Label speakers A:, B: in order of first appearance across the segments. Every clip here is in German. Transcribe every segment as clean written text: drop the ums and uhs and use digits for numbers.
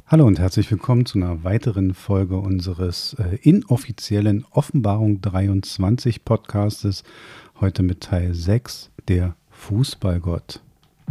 A: Hallo und herzlich willkommen zu einer weiteren Folge unseres inoffiziellen Offenbarung 23 Podcastes. Heute mit Teil 6, der Fußballgott.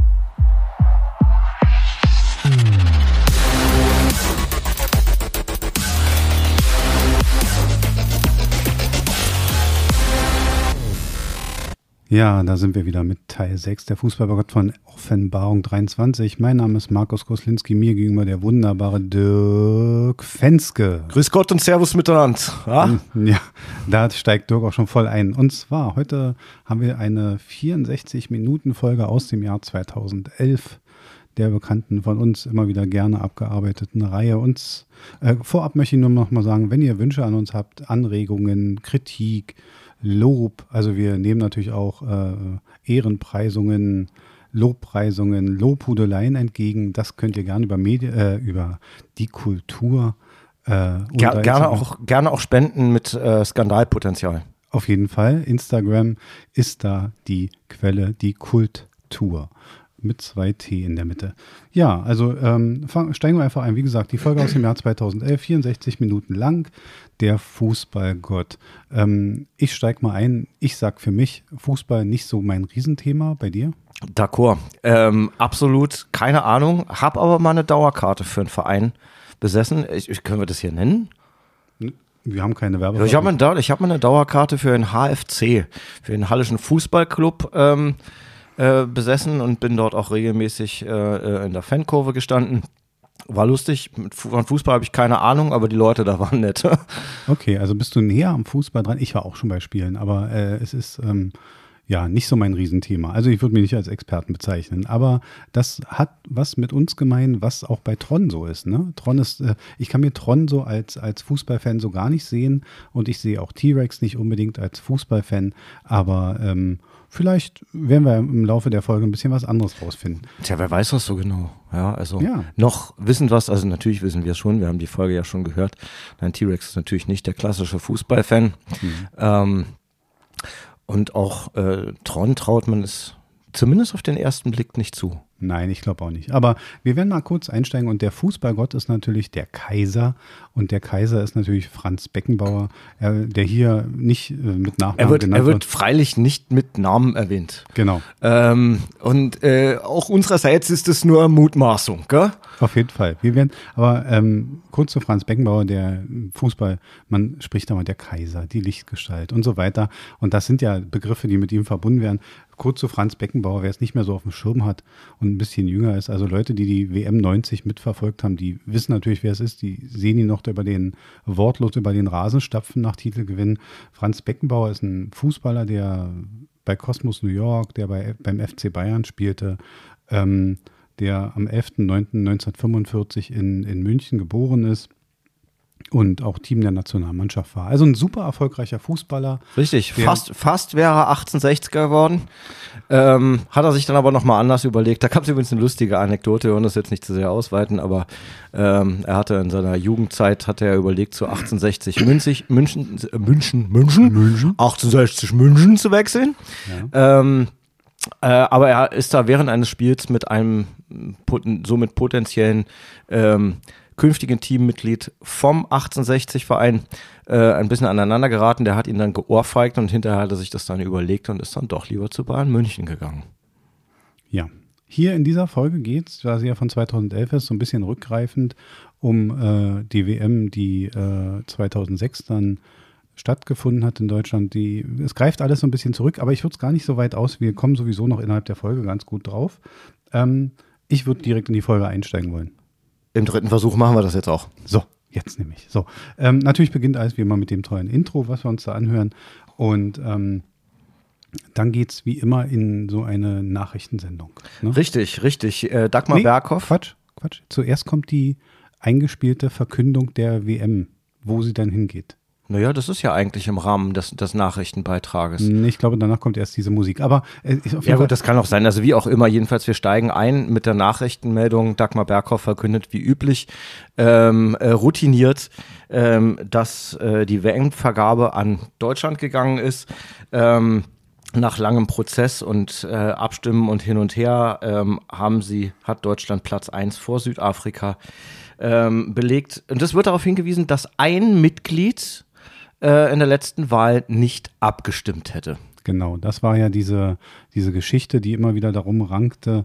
A: Ja, da sind wir wieder mit Teil 6, der Fußballgott von Offenbarung 23. Mein Name ist Markus Koslinski, mir gegenüber der wunderbare Dirk Fenske.
B: Grüß Gott und Servus miteinander.
A: Ja, da steigt Dirk auch schon voll ein. Und zwar, heute haben wir eine 64-Minuten-Folge aus dem Jahr 2011, der bekannten, von uns immer wieder gerne abgearbeiteten Reihe. Vorab möchte ich nur noch mal sagen, wenn ihr Wünsche an uns habt, Anregungen, Kritik, Lob, also wir nehmen natürlich auch Ehrenpreisungen, Lobpreisungen, Lobhudeleien entgegen. Das könnt ihr gerne über die Kultur
B: gerne auch spenden mit Skandalpotenzial.
A: Auf jeden Fall. Instagram ist da die Quelle, die Kultur. Mit 2 T in der Mitte. Ja, also steigen wir einfach ein. Wie gesagt, die Folge aus dem Jahr 2011, 64 Minuten lang, der Fußballgott. Ich steige mal ein. Ich sag für mich, Fußball nicht so mein Riesenthema. Bei dir?
B: D'accord. Absolut keine Ahnung. Hab aber mal eine Dauerkarte für einen Verein besessen. Können wir das hier nennen?
A: Wir haben keine Werbung.
B: Ich hab mal eine Dauerkarte für den HFC, für den Hallischen Fußballclub besessen und bin dort auch regelmäßig in der Fankurve gestanden. War lustig, von Fußball habe ich keine Ahnung, aber die Leute da waren nett.
A: Okay, also bist du näher am Fußball dran. Ich war auch schon bei Spielen, aber es ist nicht so mein Riesenthema. Also ich würde mich nicht als Experten bezeichnen, aber das hat was mit uns gemein, was auch bei Tron so ist. Ne? Tron ist, ich kann mir Tron so als Fußballfan so gar nicht sehen und ich sehe auch T-Rex nicht unbedingt als Fußballfan, aber vielleicht werden wir im Laufe der Folge ein bisschen was anderes rausfinden.
B: Tja, wer weiß das so genau? Ja, also noch wissen was, also natürlich wissen wir es schon, wir haben die Folge ja schon gehört. Nein, T-Rex ist natürlich nicht der klassische Fußballfan. Und auch Tron traut man es zumindest auf den ersten Blick nicht zu.
A: Nein, ich glaube auch nicht. Aber wir werden mal kurz einsteigen und der Fußballgott ist natürlich der Kaiser und der Kaiser ist natürlich Franz Beckenbauer, der hier nicht mit Nachnamen genannt wird.
B: Er wird freilich nicht mit Namen erwähnt.
A: Genau.
B: Und auch unsererseits ist es nur Mutmaßung, gell?
A: Auf jeden Fall. Wir werden, aber kurz zu Franz Beckenbauer, der Fußball, man spricht da mal der Kaiser, die Lichtgestalt und so weiter. Und das sind ja Begriffe, die mit ihm verbunden werden. Kurz zu Franz Beckenbauer, wer es nicht mehr so auf dem Schirm hat und ein bisschen jünger ist, also Leute, die die WM 90 mitverfolgt haben, die wissen natürlich, wer es ist, die sehen ihn noch wortlos über den Rasen stapfen nach Titelgewinn. Franz Beckenbauer ist ein Fußballer, der bei Cosmos New York, der beim FC Bayern spielte, der am 11.09.1945 in München geboren ist und auch Team der Nationalmannschaft war. Also ein super erfolgreicher Fußballer.
B: Richtig, fast wäre er 1860er geworden. Hat er sich dann aber nochmal anders überlegt. Da gab es übrigens eine lustige Anekdote, wir wollen das jetzt nicht zu sehr ausweiten, aber er hatte in seiner Jugendzeit, überlegt, zu 1860 München 1860 München zu wechseln. Ja. Aber er ist da während eines Spiels mit einem somit potenziellen künftigen Teammitglied vom 1860-Verein ein bisschen aneinander geraten. Der hat ihn dann geohrfeigt und hinterher hat er sich das dann überlegt und ist dann doch lieber zu Bayern München gegangen.
A: Ja, hier in dieser Folge geht es, da sie ja von 2011 ist, so ein bisschen rückgreifend um die WM, die 2006 dann stattgefunden hat in Deutschland. Es greift alles so ein bisschen zurück, aber ich würde es gar nicht so weit aus. Wir kommen sowieso noch innerhalb der Folge ganz gut drauf. Ich würde direkt in die Folge einsteigen wollen.
B: Im 3. Versuch machen wir das jetzt auch.
A: So, jetzt nämlich. So, natürlich beginnt alles wie immer mit dem tollen Intro, was wir uns da anhören. Und dann geht es wie immer in so eine Nachrichtensendung. Ne?
B: Richtig. Dagmar Berghoff.
A: Quatsch. Zuerst kommt die eingespielte Verkündung der WM, wo sie dann hingeht.
B: Naja, das ist ja eigentlich im Rahmen des Nachrichtenbeitrages.
A: Ich glaube, danach kommt erst diese Musik. Aber
B: ja gut, das kann auch sein. Also wie auch immer, jedenfalls wir steigen ein mit der Nachrichtenmeldung. Dagmar Berghoff verkündet wie üblich routiniert, dass die WM-Vergabe an Deutschland gegangen ist. nach langem Prozess und Abstimmen und hin und her hat Deutschland Platz 1 vor Südafrika belegt. Und es wird darauf hingewiesen, dass ein Mitglied in der letzten Wahl nicht abgestimmt hätte.
A: Genau, das war ja diese Geschichte, die immer wieder darum rankte.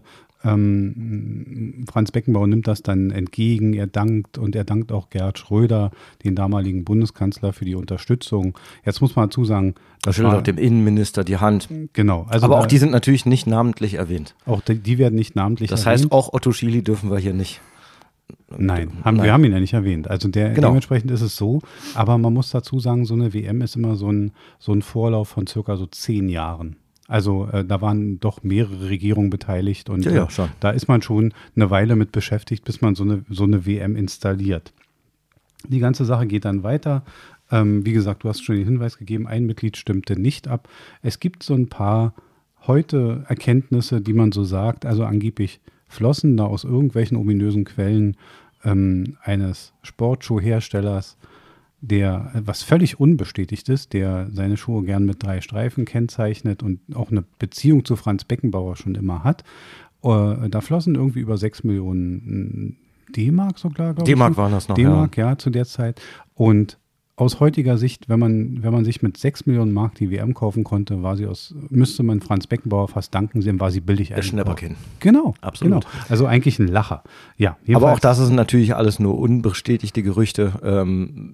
A: Franz Beckenbauer nimmt das dann entgegen, er dankt auch Gerhard Schröder, den damaligen Bundeskanzler, für die Unterstützung. Jetzt muss man dazu sagen,
B: das schüttelt auch dem Innenminister die Hand.
A: Genau. Also
B: aber auch die sind natürlich nicht namentlich erwähnt.
A: Auch die werden nicht namentlich
B: erwähnt. Das heißt, auch Otto Schily dürfen wir hier nicht.
A: Nein, wir haben ihn ja nicht erwähnt. Also dementsprechend ist es so. Aber man muss dazu sagen, so eine WM ist immer so ein Vorlauf von circa so 10 Jahren. Also da waren doch mehrere Regierungen beteiligt und
B: schon.
A: Da ist man schon eine Weile mit beschäftigt, bis man so eine WM installiert. Die ganze Sache geht dann weiter. Wie gesagt, du hast schon den Hinweis gegeben, ein Mitglied stimmte nicht ab. Es gibt so ein paar heute Erkenntnisse, die man so sagt, also angeblich flossen da aus irgendwelchen ominösen Quellen eines Sportschuhherstellers, der, was völlig unbestätigt ist, der seine Schuhe gern mit 3 Streifen kennzeichnet und auch eine Beziehung zu Franz Beckenbauer schon immer hat. Da flossen irgendwie über 6 Millionen D-Mark sogar, glaube ich.
B: D-Mark waren das noch,
A: D-Mark, ja, zu der Zeit. Und aus heutiger Sicht, wenn man sich mit 6 Millionen Mark die WM kaufen konnte, müsste man Franz Beckenbauer fast danken, dann war sie billig.
B: Der Schnäpperkind.
A: Genau,
B: absolut.
A: Genau. Also eigentlich ein Lacher. Ja,
B: aber auch das sind natürlich alles nur unbestätigte Gerüchte.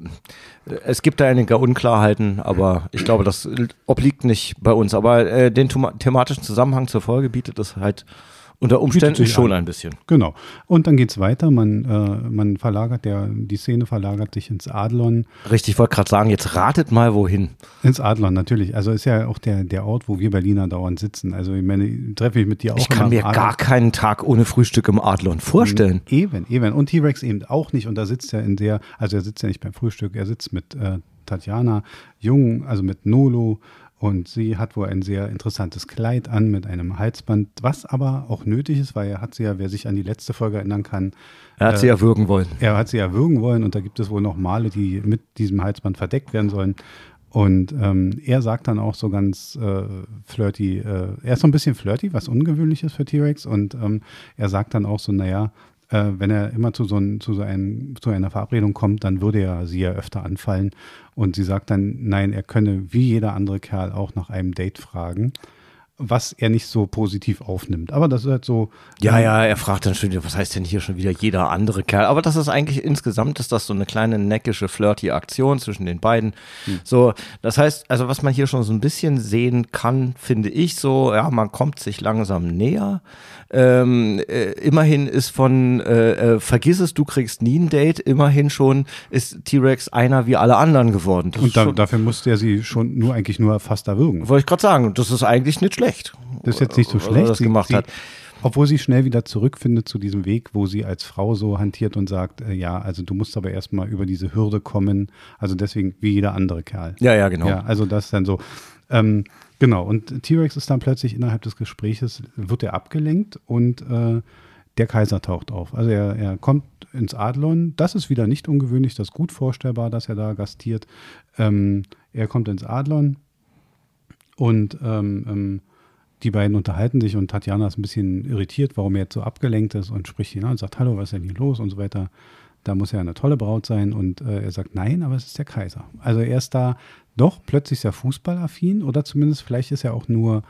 B: Es gibt da einige Unklarheiten, aber ich glaube, das obliegt nicht bei uns. Aber den thematischen Zusammenhang zur Folge bietet es halt unter Umständen schon ein bisschen.
A: Genau. Und dann geht's weiter. Man verlagert, die Szene verlagert sich ins Adlon.
B: Richtig, ich wollte gerade sagen, jetzt ratet mal wohin.
A: Ins Adlon, natürlich. Also ist ja auch der Ort, wo wir Berliner dauernd sitzen. Also ich meine, treffe ich mit dir auch.
B: Ich kann mir gar keinen Tag ohne Frühstück im Adlon vorstellen.
A: Eben. Und T-Rex eben auch nicht. Und da sitzt er er sitzt ja nicht beim Frühstück, er sitzt mit Tatjana Jung, also mit Nolo. Und sie hat wohl ein sehr interessantes Kleid an mit einem Halsband, was aber auch nötig ist, weil er hat sie ja, wer sich an die letzte Folge erinnern kann.
B: Er hat sie erwürgen wollen.
A: Er hat sie erwürgen wollen und da gibt es wohl noch Male, die mit diesem Halsband verdeckt werden sollen. Und er sagt dann auch so ganz flirty, er ist so ein bisschen flirty, was ungewöhnlich ist für T-Rex. Und er sagt dann auch so, naja, wenn er immer zu einer Verabredung kommt, dann würde er sie ja öfter anfallen. Und sie sagt dann, nein, er könne wie jeder andere Kerl auch nach einem Date fragen, was er nicht so positiv aufnimmt. Aber das ist halt so.
B: Ja, er fragt dann schon, was heißt denn hier schon wieder jeder andere Kerl? Aber das ist eigentlich insgesamt ist das so eine kleine neckische, flirty Aktion zwischen den beiden. So, das heißt, also was man hier schon so ein bisschen sehen kann, finde ich so, ja, man kommt sich langsam näher. Immerhin ist von vergiss es, du kriegst nie ein Date, immerhin schon ist T-Rex einer wie alle anderen geworden.
A: Und dafür musste er sie eigentlich nur fast erwürgen.
B: Wollte ich gerade sagen, das ist eigentlich nicht schlecht.
A: Das ist jetzt nicht so schlecht,
B: was er das gemacht hat.
A: Obwohl sie schnell wieder zurückfindet zu diesem Weg, wo sie als Frau so hantiert und sagt, ja, also du musst aber erstmal über diese Hürde kommen, also deswegen wie jeder andere Kerl.
B: Ja, genau.
A: Ja, also das ist dann so. Genau, und T-Rex ist dann plötzlich innerhalb des Gespräches, wird er abgelenkt und der Kaiser taucht auf. Also er kommt ins Adlon, das ist wieder nicht ungewöhnlich, das ist gut vorstellbar, dass er da gastiert. Er kommt ins Adlon und die beiden unterhalten sich und Tatjana ist ein bisschen irritiert, warum er jetzt so abgelenkt ist und spricht ihn an und sagt, hallo, was ist denn hier los und so weiter. Da muss er eine tolle Braut sein und er sagt, nein, aber es ist der Kaiser. Also er ist da doch plötzlich sehr fußballaffin oder zumindest vielleicht ist er auch nur,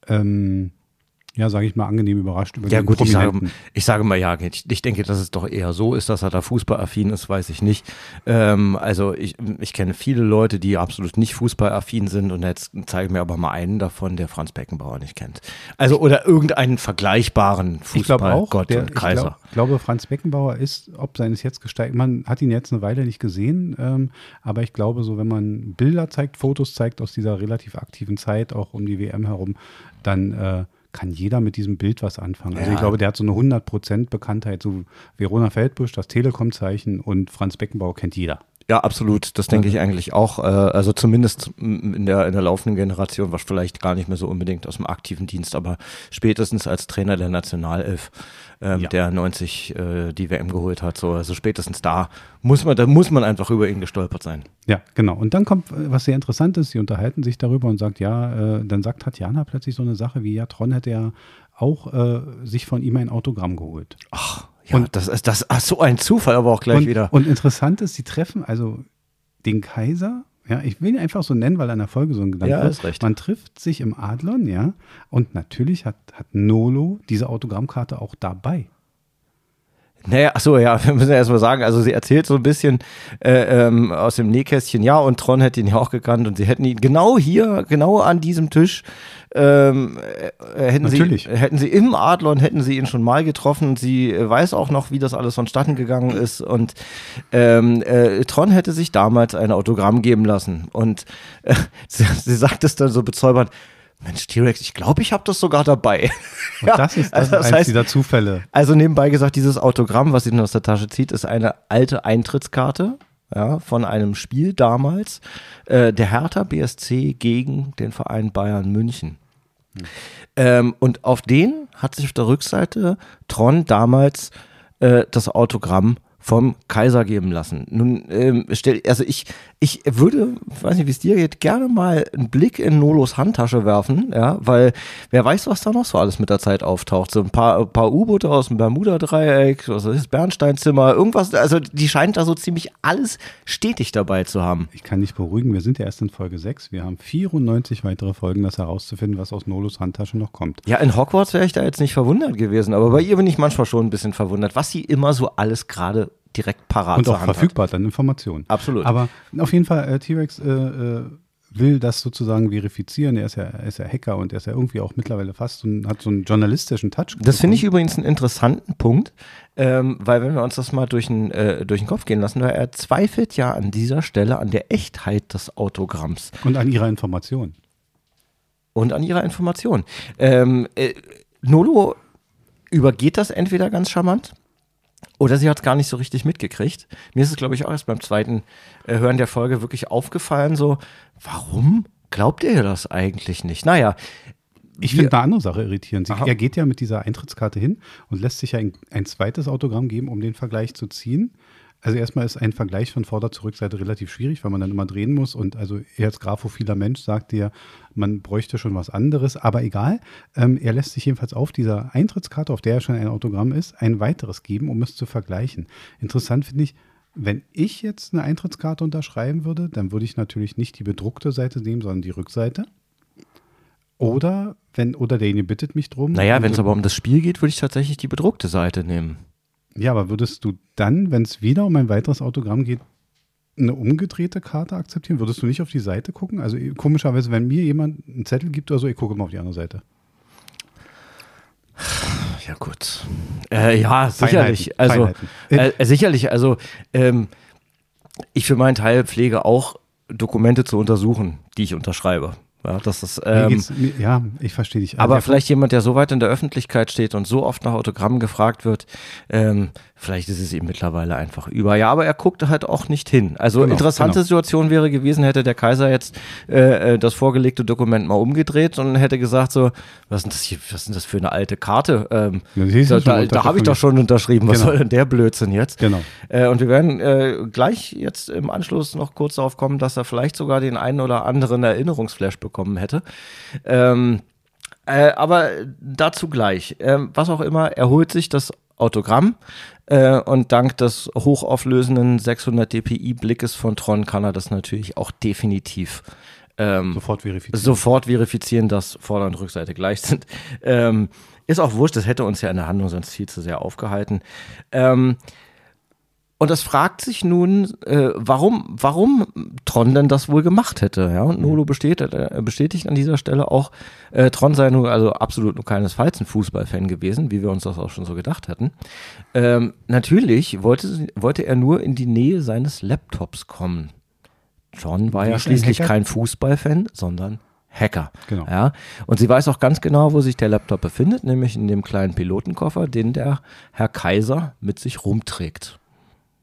A: ja, sage ich mal, angenehm überrascht über den Prominenten.
B: Ich sage mal, ja, ich denke, dass es doch eher so ist, dass er da fußballaffin ist, weiß ich nicht. Also ich kenne viele Leute, die absolut nicht fußballaffin sind und jetzt zeige ich mir aber mal einen davon, der Franz Beckenbauer nicht kennt. Also oder irgendeinen vergleichbaren Fußballgott und Kaiser.
A: Ich glaube, Franz Beckenbauer ist, ob seines jetzt gesteigert, man hat ihn jetzt eine Weile nicht gesehen, aber ich glaube so, wenn man Bilder zeigt, Fotos zeigt aus dieser relativ aktiven Zeit, auch um die WM herum, dann kann jeder mit diesem Bild was anfangen. Also ich glaube, der hat so eine 100% Bekanntheit, so Verona Feldbusch, das Telekom-Zeichen und Franz Beckenbauer kennt jeder.
B: Ja, absolut. Das denke ich eigentlich auch. Also zumindest in der laufenden Generation, was vielleicht gar nicht mehr so unbedingt aus dem aktiven Dienst, aber spätestens als Trainer der Nationalelf, der 90 die WM geholt hat. So, also spätestens da muss man einfach über ihn gestolpert sein.
A: Ja, genau. Und dann kommt, was sehr interessant ist, sie unterhalten sich darüber und sagt, dann sagt Tatjana plötzlich so eine Sache wie, ja, Tron hätte ja auch sich von ihm ein Autogramm geholt.
B: Ach, ja, und das ist so ein Zufall, aber auch gleich wieder.
A: Und interessant ist, sie treffen also den Kaiser, ja, ich will ihn einfach so nennen, weil er in der Folge so ein Gedanke
B: ist recht.
A: Man trifft sich im Adlon, ja, und natürlich hat Nolo diese Autogrammkarte auch dabei.
B: Naja, achso, ja, wir müssen ja erstmal sagen, also sie erzählt so ein bisschen aus dem Nähkästchen, ja, und Tron hätte ihn ja auch gekannt und sie hätten ihn genau hier, genau an diesem Tisch, hätten sie im Adlon, hätten sie ihn schon mal getroffen. Sie weiß auch noch, wie das alles vonstatten gegangen ist und Tron hätte sich damals ein Autogramm geben lassen und sie sagt es dann so bezaubernd, Mensch, T-Rex, ich glaube, ich habe das sogar dabei.
A: Und ja, das ist eins dieser Zufälle.
B: Also nebenbei gesagt, dieses Autogramm, was sie dann aus der Tasche zieht, ist eine alte Eintrittskarte, ja, von einem Spiel damals, der Hertha BSC gegen den Verein Bayern München. Und auf den hat sich auf der Rückseite Tron damals das Autogramm vom Kaiser geben lassen. Nun, ich würde, weiß nicht, wie es dir geht, gerne mal einen Blick in Nolos Handtasche werfen, ja, weil wer weiß, was da noch so alles mit der Zeit auftaucht. So ein paar U-Boote aus dem Bermuda-Dreieck, was ist das, Bernsteinzimmer, irgendwas, also die scheint da so ziemlich alles stetig dabei zu haben.
A: Ich kann dich beruhigen, wir sind ja erst in Folge 6, wir haben 94 weitere Folgen, das herauszufinden, was aus Nolos Handtasche noch kommt.
B: Ja, in Hogwarts wäre ich da jetzt nicht verwundert gewesen, aber bei ihr bin ich manchmal schon ein bisschen verwundert, was sie immer so alles gerade direkt parat
A: und auch verfügbar dann Informationen.
B: Absolut.
A: Aber auf jeden Fall, T-Rex will das sozusagen verifizieren. Er ist ja Hacker und er ist ja irgendwie auch mittlerweile fast und hat so einen journalistischen Touch.
B: Das finde ich übrigens einen interessanten Punkt, weil wenn wir uns das mal durch den Kopf gehen lassen, weil er zweifelt ja an dieser Stelle an der Echtheit des Autogramms.
A: Und an ihrer Information.
B: Nolo übergeht das entweder ganz charmant, oder sie hat es gar nicht so richtig mitgekriegt. Mir ist es, glaube ich, auch erst beim zweiten Hören der Folge wirklich aufgefallen, so, warum glaubt ihr das eigentlich nicht? Naja.
A: Ich finde eine andere Sache irritierend. Er geht ja mit dieser Eintrittskarte hin und lässt sich ja ein zweites Autogramm geben, um den Vergleich zu ziehen. Also erstmal ist ein Vergleich von Vorder- zur Rückseite relativ schwierig, weil man dann immer drehen muss. Und also er als graphophiler Mensch sagt dir, man bräuchte schon was anderes. Aber egal, er lässt sich jedenfalls auf dieser Eintrittskarte, auf der ja schon ein Autogramm ist, ein weiteres geben, um es zu vergleichen. Interessant finde ich, wenn ich jetzt eine Eintrittskarte unterschreiben würde, dann würde ich natürlich nicht die bedruckte Seite nehmen, sondern die Rückseite. Oder derjenige bittet mich drum.
B: Naja, wenn es aber um das Spiel geht, würde ich tatsächlich die bedruckte Seite nehmen.
A: Ja, aber würdest du dann, wenn es wieder um ein weiteres Autogramm geht, eine umgedrehte Karte akzeptieren? Würdest du nicht auf die Seite gucken? Also komischerweise, wenn mir jemand einen Zettel gibt oder so, ich gucke immer auf die andere Seite.
B: Ja gut. Ja, sicherlich. Sicherlich. Also ich für meinen Teil pflege auch Dokumente zu untersuchen, die ich unterschreibe. Ja, das ist,
A: ich verstehe dich.
B: Aber vielleicht jemand, der so weit in der Öffentlichkeit steht und so oft nach Autogrammen gefragt wird, vielleicht ist es ihm mittlerweile einfach über. Ja, aber er guckt halt auch nicht hin. Also interessante Situation wäre gewesen, hätte der Kaiser jetzt das vorgelegte Dokument mal umgedreht und hätte gesagt so, was ist denn das für eine alte Karte? Da habe ich doch schon unterschrieben. Was soll denn der Blödsinn jetzt?
A: Genau.
B: Und wir werden gleich jetzt im Anschluss noch kurz darauf kommen, dass er vielleicht sogar den einen oder anderen Erinnerungsflash bekommen hätte. Aber dazu gleich. Was auch immer, er holt sich das Autogramm und dank des hochauflösenden 600 dpi Blickes von Tron kann er das natürlich auch definitiv sofort verifizieren, dass Vorder- und Rückseite gleich sind. Ist auch wurscht, das hätte uns ja in der Handlung sonst viel zu sehr aufgehalten. Und das fragt sich nun, warum Tron denn das wohl gemacht hätte. Ja? Und Nolo bestätigt an dieser Stelle auch, Tron sei nur also absolut nur keinesfalls ein Fußballfan gewesen, wie wir uns das auch schon so gedacht hatten. Natürlich wollte er nur in die Nähe seines Laptops kommen. Tron war ja schließlich kein Fußballfan, sondern Hacker.
A: Genau.
B: Ja? Und sie weiß auch ganz genau, wo sich der Laptop befindet, nämlich in dem kleinen Pilotenkoffer, den der Herr Kaiser mit sich rumträgt.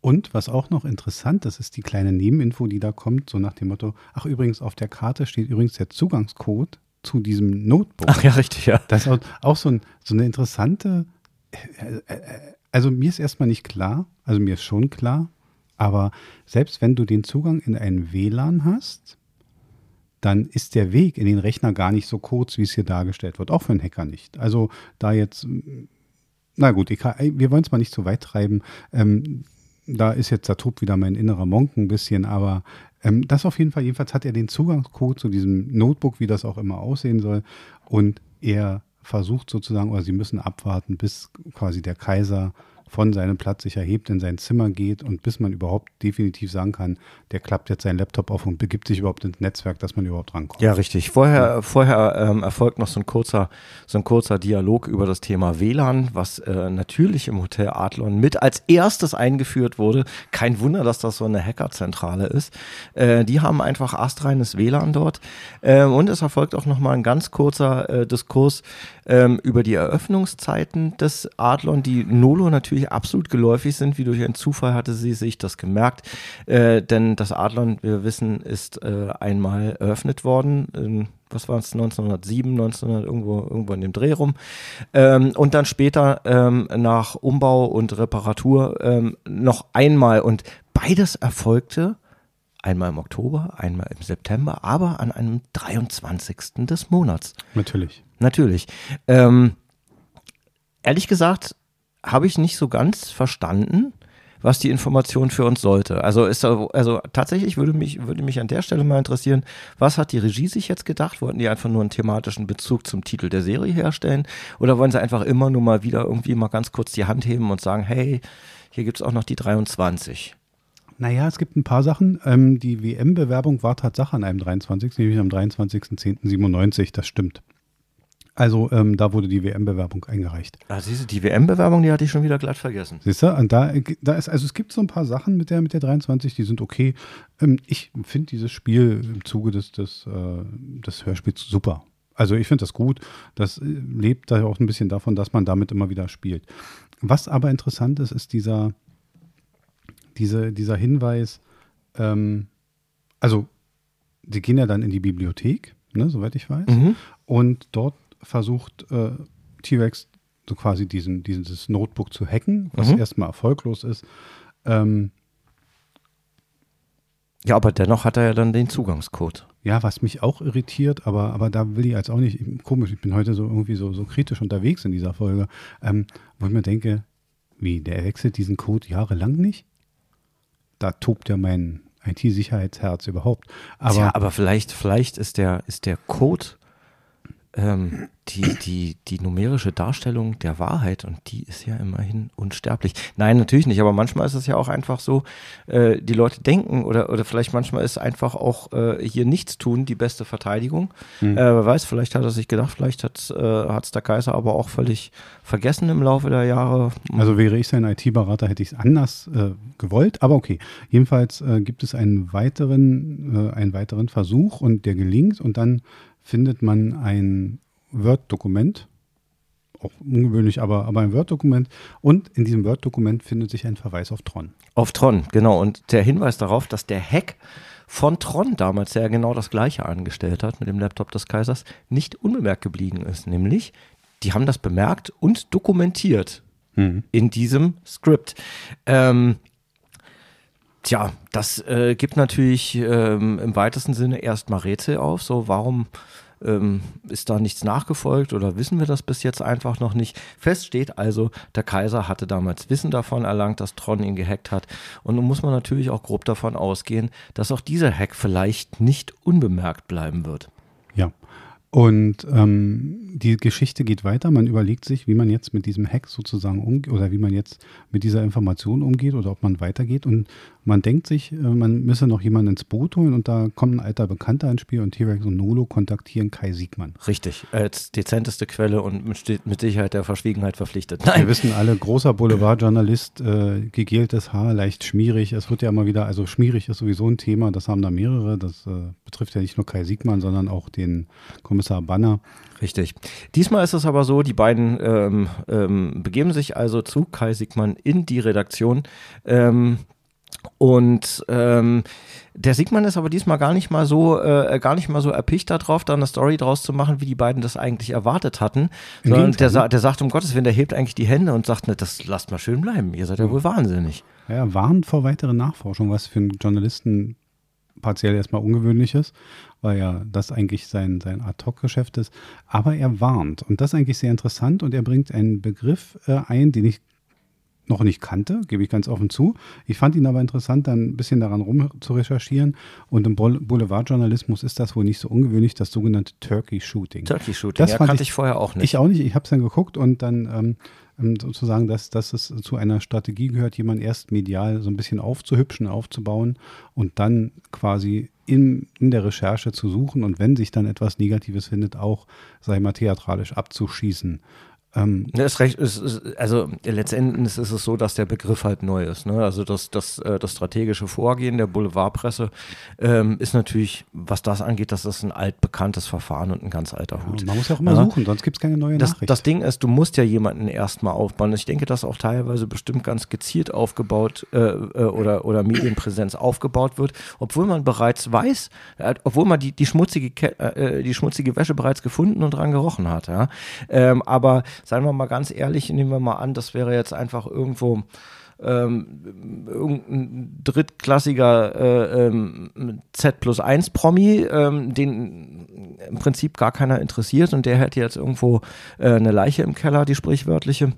A: Und was auch noch interessant ist, ist die kleine Nebeninfo, die da kommt, so nach dem Motto, ach übrigens, auf der Karte steht übrigens der Zugangscode zu diesem Notebook.
B: Ach ja, richtig, ja.
A: Das ist auch so eine interessante, also mir ist erstmal nicht klar, also mir ist schon klar, aber selbst wenn du den Zugang in ein WLAN hast, dann ist der Weg in den Rechner gar nicht so kurz, wie es hier dargestellt wird, auch für einen Hacker nicht. Also da jetzt, na gut, wir wollen es mal nicht so weit treiben, da ist jetzt, da tobt wieder mein innerer Monk ein bisschen, aber das auf jeden Fall, jedenfalls hat er den Zugangscode zu diesem Notebook, wie das auch immer aussehen soll, und er versucht sozusagen, oder sie müssen abwarten, bis quasi der Kaiser von seinem Platz sich erhebt, in sein Zimmer geht und bis man überhaupt definitiv sagen kann, der klappt jetzt seinen Laptop auf und begibt sich überhaupt ins Netzwerk, dass man überhaupt rankommt.
B: Ja, richtig. Vorher erfolgt noch so ein kurzer Dialog über das Thema WLAN, was natürlich im Hotel Adlon mit als erstes eingeführt wurde. Kein Wunder, dass das so eine Hackerzentrale ist. Die haben einfach astreines WLAN dort. Und es erfolgt auch nochmal ein ganz kurzer Diskurs über die Eröffnungszeiten des Adlon, die Nolo natürlich absolut geläufig sind. Wie durch einen Zufall hatte sie sich das gemerkt. Denn das Adlon, wir wissen, ist einmal eröffnet worden. Was war es? 1907, 1900, irgendwo in dem Dreh rum. Und dann später nach Umbau und Reparatur noch einmal. Und beides erfolgte einmal im Oktober, einmal im September, aber an einem 23. des Monats. Natürlich. Ehrlich gesagt habe ich nicht so ganz verstanden, was die Information für uns sollte. Also tatsächlich würde mich an der Stelle mal interessieren, was hat die Regie sich jetzt gedacht? Wollten die einfach nur einen thematischen Bezug zum Titel der Serie herstellen? Oder wollen sie einfach immer nur mal wieder irgendwie mal ganz kurz die Hand heben und sagen, hey, hier gibt es auch noch die 23?
A: Naja, es gibt ein paar Sachen. Die WM-Bewerbung war Tatsache an einem 23., nämlich am 23.10.97, das stimmt. Also da wurde die WM-Bewerbung eingereicht.
B: Siehst du, die WM-Bewerbung, die hatte ich schon wieder glatt vergessen.
A: Siehst du, und da ist, also es gibt so ein paar Sachen mit der 23, die sind okay. Ich finde dieses Spiel im Zuge des Hörspiels super. Also ich finde das gut. Das lebt da auch ein bisschen davon, dass man damit immer wieder spielt. Was aber interessant ist, ist dieser Hinweis, also die gehen ja dann in die Bibliothek, ne, soweit ich weiß, und dort versucht T-Rex so quasi dieses Notebook zu hacken, was erstmal erfolglos ist.
B: Ja, aber dennoch hat er ja dann den Zugangscode.
A: Ja, was mich auch irritiert, aber da will ich jetzt auch nicht, komisch, ich bin heute so irgendwie so kritisch unterwegs in dieser Folge, wo ich mir denke, der wechselt diesen Code jahrelang nicht? Da tobt ja mein IT-Sicherheitsherz überhaupt.
B: Aber vielleicht ist der Code die numerische Darstellung der Wahrheit, und die ist ja immerhin unsterblich. Nein, natürlich nicht, aber manchmal ist es ja auch einfach so, die Leute denken oder vielleicht manchmal ist einfach auch hier nichts tun die beste Verteidigung. Wer weiß, vielleicht hat er sich gedacht, vielleicht hat's der Kaiser aber auch völlig vergessen im Laufe der Jahre.
A: Also wäre ich sein IT-Berater, hätte ich es anders gewollt, aber okay. Jedenfalls gibt es einen weiteren Versuch und der gelingt, und dann findet man ein Word-Dokument, auch ungewöhnlich, aber ein Word-Dokument, und in diesem Word-Dokument findet sich ein Verweis auf Tron.
B: Auf Tron, genau, und der Hinweis darauf, dass der Hack von Tron damals, der ja genau das Gleiche angestellt hat mit dem Laptop des Kaisers, nicht unbemerkt geblieben ist, nämlich die haben das bemerkt und dokumentiert in diesem Skript. Das gibt natürlich im weitesten Sinne erstmal Rätsel auf. So, warum ist da nichts nachgefolgt oder wissen wir das bis jetzt einfach noch nicht? Fest steht also, der Kaiser hatte damals Wissen davon erlangt, dass Tron ihn gehackt hat. Und nun muss man natürlich auch grob davon ausgehen, dass auch dieser Hack vielleicht nicht unbemerkt bleiben wird.
A: Ja. Und die Geschichte geht weiter. Man überlegt sich, wie man jetzt mit diesem Hack sozusagen umgeht oder wie man jetzt mit dieser Information umgeht oder ob man weitergeht. Und man denkt sich, man müsse noch jemanden ins Boot holen, und da kommt ein alter Bekannter ins Spiel und T-Rex und Nolo kontaktieren Kai Siegmann.
B: Richtig, als dezenteste Quelle und mit Sicherheit der Verschwiegenheit verpflichtet. Nein.
A: Wir wissen alle, großer Boulevardjournalist, gegeltes Haar, leicht schmierig. Es wird ja immer wieder, also schmierig ist sowieso ein Thema, das haben da mehrere. Das betrifft ja nicht nur Kai Siegmann, sondern auch den Kommissar Kommissar Banner.
B: Richtig. Diesmal ist es aber so, die beiden begeben sich also zu Kai Siegmann in die Redaktion und der Siegmann ist aber diesmal gar nicht mal so erpicht darauf, da eine Story draus zu machen, wie die beiden das eigentlich erwartet hatten. Sondern der sagt, um Gottes Willen, der hebt eigentlich die Hände und sagt, ne, das lasst mal schön bleiben, ihr seid ja wohl wahnsinnig.
A: Ja, warnt vor weiteren Nachforschung, was für einen Journalisten partiell erstmal ungewöhnlich ist, weil ja das eigentlich sein Ad-Hoc-Geschäft ist. Aber er warnt und das ist eigentlich sehr interessant und er bringt einen Begriff ein, den ich noch nicht kannte, gebe ich ganz offen zu. Ich fand ihn aber interessant, dann ein bisschen daran rum zu recherchieren. Und im Boulevardjournalismus ist das wohl nicht so ungewöhnlich, das sogenannte Turkey Shooting.
B: Turkey Shooting, das kannte ich vorher auch nicht.
A: Ich auch nicht, ich habe es dann geguckt und dann sozusagen, dass es zu einer Strategie gehört, jemanden erst medial so ein bisschen aufzuhübschen, aufzubauen und dann quasi in der Recherche zu suchen und wenn sich dann etwas Negatives findet, auch, sag ich mal, theatralisch abzuschießen.
B: Ja, ist recht, also letztendlich ist es so, dass der Begriff halt neu ist. Ne? Also das strategische Vorgehen der Boulevardpresse ist natürlich, was das angeht, das ist ein altbekanntes Verfahren und ein ganz alter Hut.
A: Man muss ja auch immer suchen, sonst gibt es keine neue Nachricht.
B: Das Ding ist, du musst ja jemanden erstmal aufbauen. Ich denke, dass auch teilweise bestimmt ganz gezielt aufgebaut oder Medienpräsenz aufgebaut wird, obwohl man bereits weiß, obwohl man die schmutzige Wäsche bereits gefunden und dran gerochen hat. Ja? Aber seien wir mal ganz ehrlich, nehmen wir mal an, das wäre jetzt einfach irgendwo irgendein drittklassiger Z+1 Promi, den im Prinzip gar keiner interessiert und der hätte jetzt irgendwo eine Leiche im Keller, die sprichwörtliche.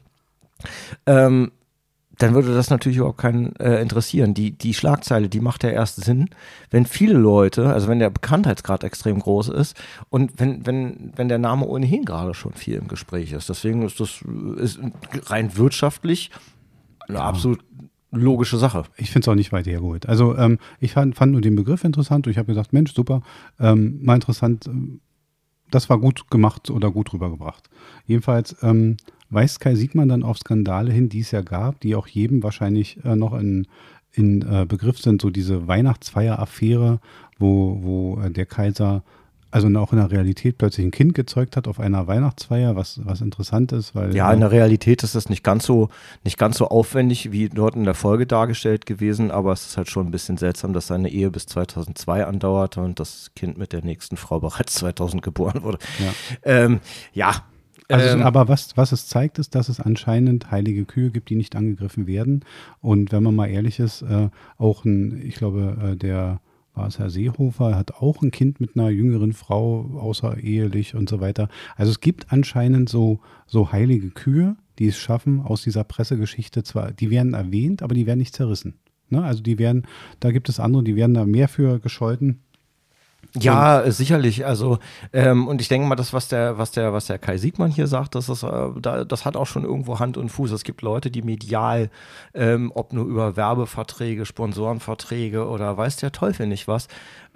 B: Dann würde das natürlich überhaupt keinen interessieren. Die Schlagzeile, die macht ja erst Sinn, wenn viele Leute, also wenn der Bekanntheitsgrad extrem groß ist und wenn der Name ohnehin gerade schon viel im Gespräch ist. Deswegen ist das rein wirtschaftlich eine absolut logische Sache.
A: Ich finde es auch nicht weit hergeholt. Also ich fand nur den Begriff interessant und ich habe gesagt, Mensch, super, mal interessant, das war gut gemacht oder gut rübergebracht. Jedenfalls weist Kai Siegmann dann auf Skandale hin, die es ja gab, die auch jedem wahrscheinlich noch in Begriff sind, so diese Weihnachtsfeier-Affäre, wo der Kaiser also auch in der Realität plötzlich ein Kind gezeugt hat auf einer Weihnachtsfeier, was interessant ist, weil
B: ja, in der Realität ist das nicht ganz so aufwendig wie dort in der Folge dargestellt gewesen, aber es ist halt schon ein bisschen seltsam, dass seine Ehe bis 2002 andauerte und das Kind mit der nächsten Frau bereits 2000 geboren wurde. Ja.
A: Also, aber was es zeigt, ist, dass es anscheinend heilige Kühe gibt, die nicht angegriffen werden. Und wenn man mal ehrlich ist, auch ich glaube, war es Herr Seehofer, hat auch ein Kind mit einer jüngeren Frau, außerehelich und so weiter. Also es gibt anscheinend so heilige Kühe, die es schaffen, aus dieser Pressegeschichte zwar, die werden erwähnt, aber die werden nicht zerrissen. Ne? Also da gibt es andere, die werden da mehr für gescholten.
B: Ja, sicherlich. Also und ich denke mal, das was der Kai Siegmann hier sagt, das hat auch schon irgendwo Hand und Fuß. Es gibt Leute, die medial, ob nur über Werbeverträge, Sponsorenverträge oder weiß der Teufel nicht was,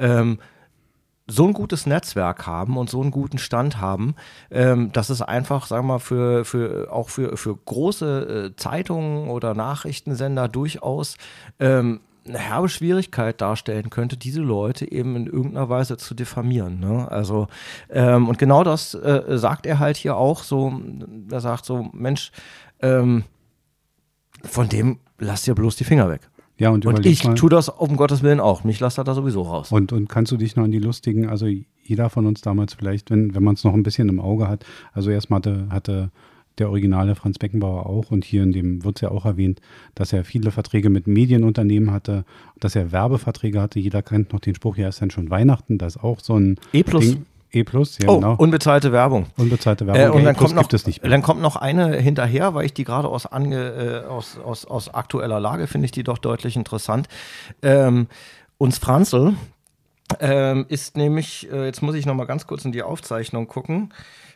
B: so ein gutes Netzwerk haben und so einen guten Stand haben, dass es einfach, sagen wir mal, für große Zeitungen oder Nachrichtensender durchaus eine herbe Schwierigkeit darstellen könnte, diese Leute eben in irgendeiner Weise zu diffamieren. Ne? Also und genau das sagt er halt hier auch so, er sagt so, Mensch, von dem lass dir bloß die Finger weg.
A: Ja, und
B: ich tue das um Gottes Willen auch. Mich lasst er da sowieso raus.
A: Und kannst du dich noch an die lustigen, also jeder von uns damals vielleicht, wenn man es noch ein bisschen im Auge hat, also erstmal hatte der originale Franz Beckenbauer auch und hier in dem wird es ja auch erwähnt, dass er viele Verträge mit Medienunternehmen hatte, dass er Werbeverträge hatte. Jeder kennt noch den Spruch, ja, ist dann schon Weihnachten, das ist auch so ein
B: E+.
A: Ja, genau.
B: Unbezahlte Werbung.
A: Unbezahlte Werbung.
B: Und dann kommt noch eine hinterher, weil ich die gerade aus aktueller Lage finde ich die doch deutlich interessant. Uns Franzl ist nämlich, jetzt muss ich noch mal ganz kurz in die Aufzeichnung gucken,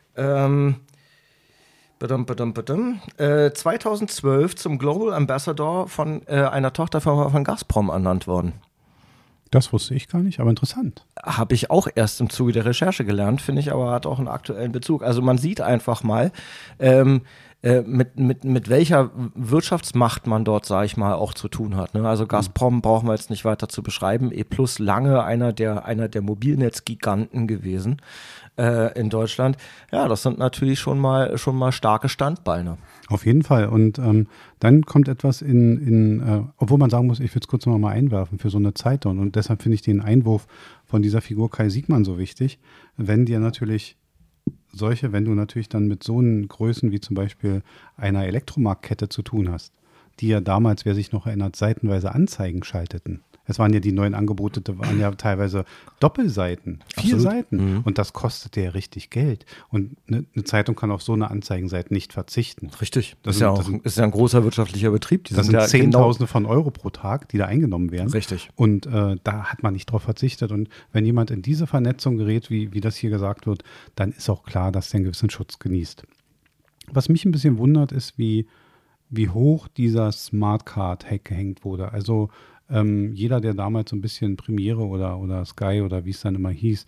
B: 2012 zum Global Ambassador von einer Tochterfirma von Gazprom ernannt worden.
A: Das wusste ich gar nicht, aber interessant.
B: Habe ich auch erst im Zuge der Recherche gelernt, finde ich, aber hat auch einen aktuellen Bezug. Also man sieht einfach mal, mit welcher Wirtschaftsmacht man dort, sage ich mal, auch zu tun hat. Ne? Also Gazprom brauchen wir jetzt nicht weiter zu beschreiben. E-Plus lange einer der Mobilnetzgiganten gewesen in Deutschland. Ja, das sind natürlich schon mal starke Standbeine.
A: Auf jeden Fall. Und dann kommt etwas obwohl man sagen muss, ich will es kurz noch mal einwerfen für so eine Zeitung. Und deshalb finde ich den Einwurf von dieser Figur Kai Siegmann so wichtig. Wenn du natürlich dann mit so einen Größen wie zum Beispiel einer Elektromarktkette zu tun hast, die ja damals, wer sich noch erinnert, seitenweise Anzeigen schalteten. Es waren ja die neuen Angebote, waren ja teilweise Doppelseiten, 4 Seiten. Und das kostete ja richtig Geld. Und eine Zeitung kann auf so eine Anzeigenseite nicht verzichten.
B: Richtig. Das ist ja ein großer wirtschaftlicher Betrieb.
A: Das sind Zehntausende von Euro pro Tag, die da eingenommen werden.
B: Richtig.
A: Und da hat man nicht drauf verzichtet. Und wenn jemand in diese Vernetzung gerät, wie das hier gesagt wird, dann ist auch klar, dass der einen gewissen Schutz genießt. Was mich ein bisschen wundert, ist, wie hoch dieser Smart Card Hack gehängt wurde. Also jeder, der damals so ein bisschen Premiere oder Sky oder wie es dann immer hieß,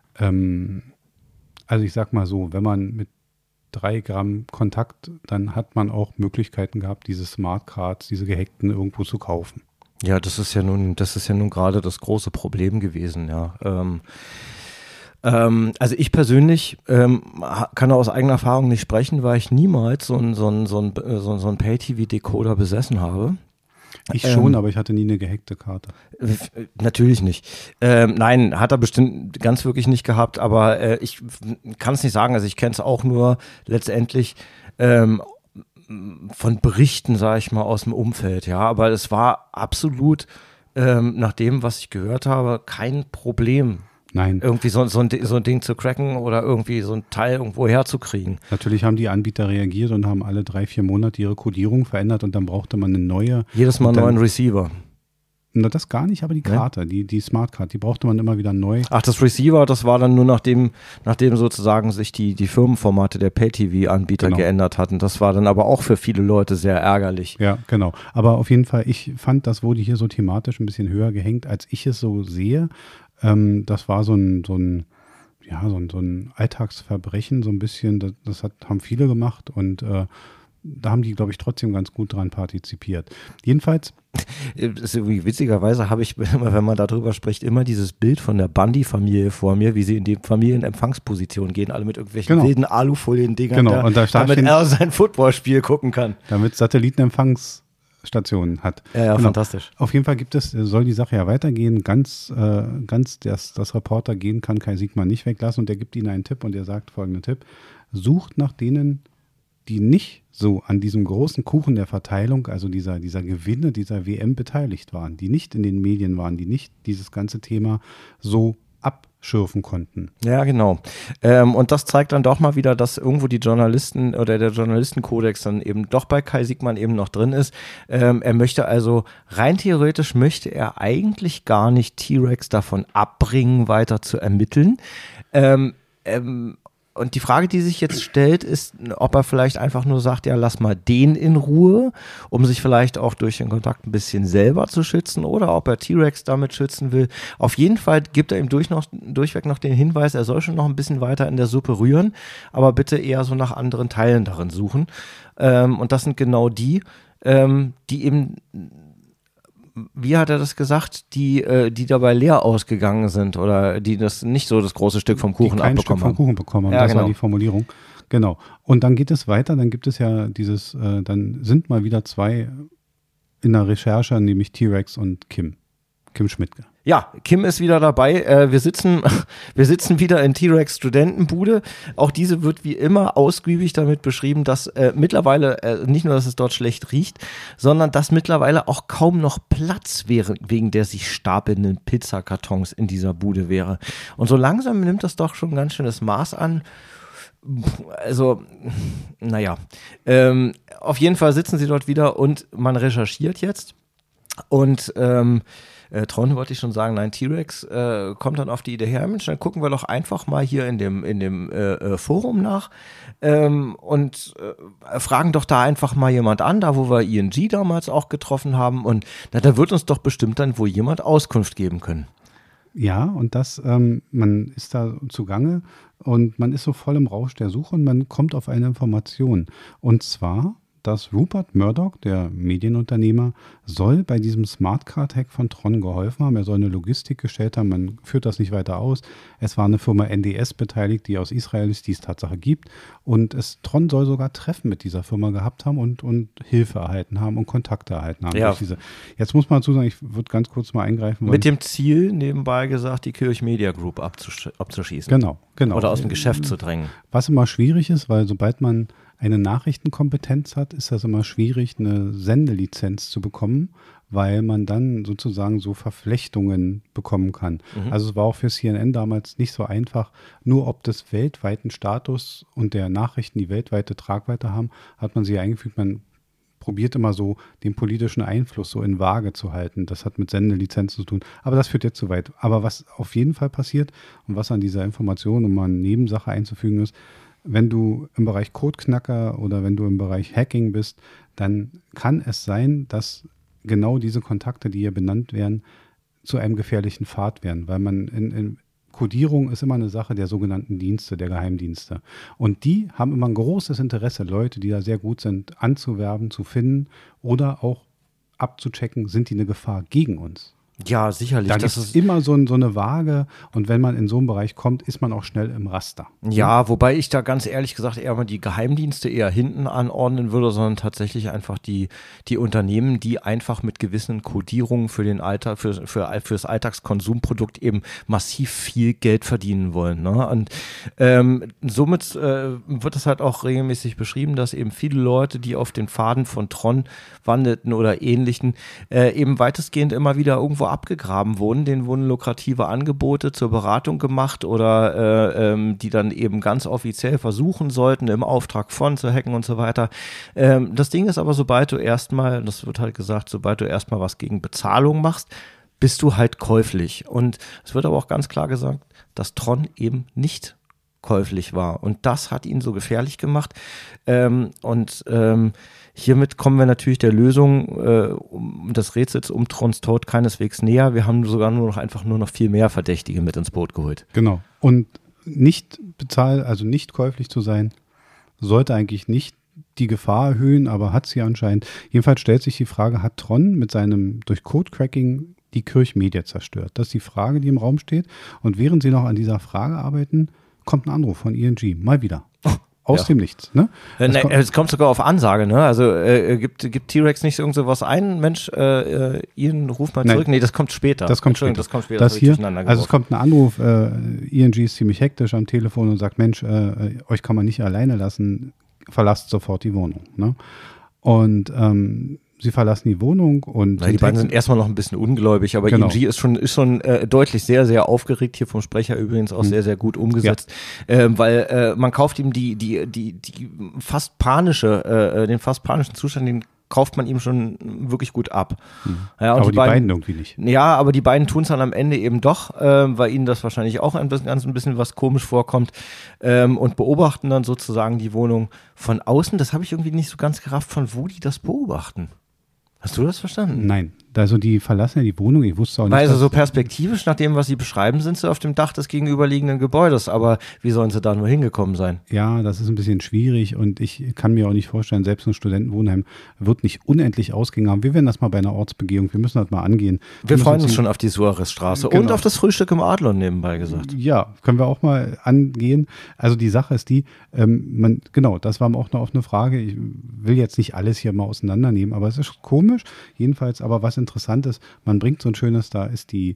A: also ich sag mal so, wenn man mit 3 Gramm Kontakt, dann hat man auch Möglichkeiten gehabt, diese Smart Cards, diese gehackten irgendwo zu kaufen.
B: Ja, das ist ja nun gerade das große Problem gewesen, ja. Also ich persönlich kann aus eigener Erfahrung nicht sprechen, weil ich niemals so einen Pay-TV-Decoder besessen habe.
A: Ich schon, aber ich hatte nie eine gehackte Karte.
B: Natürlich nicht. Nein, hat er bestimmt ganz wirklich nicht gehabt, aber ich kann es nicht sagen. Also ich kenne es auch nur letztendlich von Berichten, sage ich mal, aus dem Umfeld. Ja, aber es war absolut nach dem, was ich gehört habe, kein Problem.
A: Nein.
B: Irgendwie so ein Ding zu cracken oder irgendwie so ein Teil irgendwo herzukriegen.
A: Natürlich haben die Anbieter reagiert und haben alle 3-4 Monate ihre Codierung verändert und dann brauchte man eine neue.
B: Jedes Mal einen neuen Receiver.
A: Na, das gar nicht, aber die Karte, die Smart Card, die brauchte man immer wieder neu.
B: Ach, das Receiver, das war dann nur nachdem sozusagen sich die Firmenformate der Pay-TV-Anbieter geändert hatten. Das war dann aber auch für viele Leute sehr ärgerlich.
A: Ja, genau. Aber auf jeden Fall, ich fand, das wurde hier so thematisch ein bisschen höher gehängt, als ich es so sehe. Das war so ein Alltagsverbrechen, so ein bisschen, haben viele gemacht und da haben die, glaube ich, trotzdem ganz gut dran partizipiert. Jedenfalls.
B: Witzigerweise habe ich, wenn man darüber spricht, immer dieses Bild von der Bundy-Familie vor mir, wie sie in die Familienempfangsposition gehen, alle mit irgendwelchen wilden Alufolien-Dingern, damit er sein Footballspiel gucken kann.
A: Damit Satellitenempfangsstationen hat.
B: Ja, fantastisch.
A: Auf jeden Fall soll die Sache ja weitergehen. Ganz das Reporter gehen kann Kai Siegmann nicht weglassen und der gibt ihnen einen Tipp und er sagt folgenden Tipp: Sucht nach denen, die nicht so an diesem großen Kuchen der Verteilung, also dieser Gewinne dieser WM beteiligt waren, die nicht in den Medien waren, die nicht dieses ganze Thema so abschürfen konnten.
B: Ja, genau. Und das zeigt dann doch mal wieder, dass irgendwo die Journalisten oder der Journalistenkodex dann eben doch bei Kai Siegmann eben noch drin ist. Er möchte also, rein theoretisch möchte er eigentlich gar nicht T-Rex davon abbringen, weiter zu ermitteln. Und die Frage, die sich jetzt stellt, ist, ob er vielleicht einfach nur sagt, ja, lass mal den in Ruhe, um sich vielleicht auch durch den Kontakt ein bisschen selber zu schützen, oder ob er T-Rex damit schützen will. Auf jeden Fall gibt er ihm durchweg noch den Hinweis, er soll schon noch ein bisschen weiter in der Suppe rühren, aber bitte eher so nach anderen Teilen darin suchen. Und das sind genau die eben, wie hat er das gesagt, die dabei leer ausgegangen sind oder die das nicht so das große Stück vom Kuchen abbekommen haben.
A: Stück vom Kuchen bekommen haben, ja, das war die Formulierung. Genau. Und dann geht es weiter, dann gibt es ja dann sind mal wieder 2 in der Recherche, nämlich T-Rex und Kim Schmidtke.
B: Ja, Kim ist wieder dabei. Wir sitzen wieder in T-Rex Studentenbude. Auch diese wird wie immer ausgiebig damit beschrieben, dass mittlerweile nicht nur, dass es dort schlecht riecht, sondern dass mittlerweile auch kaum noch Platz wäre, wegen der sich stapelnden Pizzakartons in dieser Bude wäre. Und so langsam nimmt das doch schon ein ganz schönes Maß an. Also, naja. Auf jeden Fall sitzen sie dort wieder und man recherchiert jetzt. Und Tron wollte ich schon sagen, nein, T-Rex kommt dann auf die Idee her, Mensch, dann gucken wir doch einfach mal hier in dem Forum nach und fragen doch da einfach mal jemand an, da wo wir ING damals auch getroffen haben und da wird uns doch bestimmt dann wohl jemand Auskunft geben können.
A: Ja, und man ist da zugange und man ist so voll im Rausch der Suche und man kommt auf eine Information. Und zwar, dass Rupert Murdoch, der Medienunternehmer, soll bei diesem Smartcard-Hack von Tron geholfen haben. Er soll eine Logistik gestellt haben. Man führt das nicht weiter aus. Es war eine Firma NDS beteiligt, die aus Israel ist, die es Tatsache gibt. Und Tron soll sogar Treffen mit dieser Firma gehabt haben und Hilfe erhalten haben und Kontakte erhalten haben.
B: Ja.
A: Jetzt muss man dazu sagen, ich würde ganz kurz mal eingreifen wollen.
B: Mit dem Ziel, nebenbei gesagt, die Kirch Media Group abzuschießen.
A: Genau.
B: Oder aus dem Geschäft zu drängen.
A: Was immer schwierig ist, weil sobald man eine Nachrichtenkompetenz hat, ist das immer schwierig, eine Sendelizenz zu bekommen, weil man dann sozusagen so Verflechtungen bekommen kann. Also es war auch für CNN damals nicht so einfach. Nur ob des weltweiten Status und der Nachrichten die weltweite Tragweite haben, hat man sie eingefügt. Man probiert immer so den politischen Einfluss so in Waage zu halten. Das hat mit Sendelizenzen zu tun. Aber das führt jetzt zu weit. Aber was auf jeden Fall passiert und was an dieser Information, um mal eine Nebensache einzufügen ist, wenn du im Bereich Codeknacker oder wenn du im Bereich Hacking bist, dann kann es sein, dass genau diese Kontakte, die hier benannt werden, zu einem gefährlichen Pfad werden, weil man in Codierung ist immer eine Sache der sogenannten Dienste, der Geheimdienste. Und die haben immer ein großes Interesse, Leute, die da sehr gut sind, anzuwerben, zu finden oder auch abzuchecken, sind die eine Gefahr gegen uns.
B: Ja, sicherlich.
A: Da ist immer so eine Waage und wenn man in so einen Bereich kommt, ist man auch schnell im Raster.
B: Ja, wobei ich da ganz ehrlich gesagt eher mal die Geheimdienste eher hinten anordnen würde, sondern tatsächlich einfach die Unternehmen, die einfach mit gewissen Kodierungen für den fürs Alltagskonsumprodukt eben massiv viel Geld verdienen wollen. Ne? Und somit wird es halt auch regelmäßig beschrieben, dass eben viele Leute, die auf den Pfaden von Tron wandelten oder ähnlichen, eben weitestgehend immer wieder irgendwo abgegraben wurden. Denen wurden lukrative Angebote zur Beratung gemacht oder die dann eben ganz offiziell versuchen sollten, im Auftrag von zu hacken und so weiter. Das Ding ist aber, sobald du erstmal, das wird halt gesagt, sobald du erstmal was gegen Bezahlung machst, bist du halt käuflich. Und es wird aber auch ganz klar gesagt, dass Tron eben nicht käuflich war. Und das hat ihn so gefährlich gemacht. Hiermit kommen wir natürlich der Lösung des Rätsels um Trons Tod keineswegs näher. Wir haben sogar nur noch viel mehr Verdächtige mit ins Boot geholt.
A: Genau. Und nicht nicht käuflich zu sein, sollte eigentlich nicht die Gefahr erhöhen, aber hat sie anscheinend. Jedenfalls stellt sich die Frage, hat Tron mit seinem durch Codecracking die Kirch Media zerstört? Das ist die Frage, die im Raum steht. Und während sie noch an dieser Frage arbeiten, kommt ein Anruf von ING. Mal wieder. Aus dem Nichts, ne?
B: Es kommt sogar auf Ansage, ne? Also gibt T-Rex nicht irgend sowas ein? Mensch, Ian, ruf mal zurück. Nee, das kommt später.
A: Das kommt später. Das hier, also es kommt ein Anruf, ING ist ziemlich hektisch am Telefon und sagt, Mensch, euch kann man nicht alleine lassen, verlasst sofort die Wohnung, ne? Und sie verlassen die Wohnung und
B: die beiden sind erstmal noch ein bisschen ungläubig, aber ING ist schon deutlich sehr, sehr aufgeregt, hier vom Sprecher übrigens auch sehr, sehr gut umgesetzt, weil man kauft ihm den fast panischen Zustand, den kauft man ihm schon wirklich gut ab. Ja, und
A: aber die beiden irgendwie nicht.
B: Ja, aber die beiden tun es dann am Ende eben doch, weil ihnen das wahrscheinlich auch ein bisschen was komisch vorkommt, und beobachten dann sozusagen die Wohnung von außen. Das habe ich irgendwie nicht so ganz gerafft, von wo die das beobachten. Hast du das verstanden?
A: Nein. Also die verlassen ja die Wohnung, ich wusste auch nicht.
B: Also so perspektivisch, nach dem, was sie beschreiben, sind sie auf dem Dach des gegenüberliegenden Gebäudes, aber wie sollen sie da nur hingekommen sein?
A: Ja, das ist ein bisschen schwierig und ich kann mir auch nicht vorstellen, selbst ein Studentenwohnheim wird nicht unendlich Ausgänge haben. Wir werden das mal bei einer Ortsbegehung, wir müssen das mal angehen.
B: Wir freuen uns schon auf die Suarezstraße und auf das Frühstück im Adlon nebenbei gesagt.
A: Ja, können wir auch mal angehen. Also die Sache ist die, das war auch eine offene Frage. Ich will jetzt nicht alles hier mal auseinandernehmen, aber es ist komisch. Jedenfalls, aber was interessant ist, man bringt so ein schönes, da ist die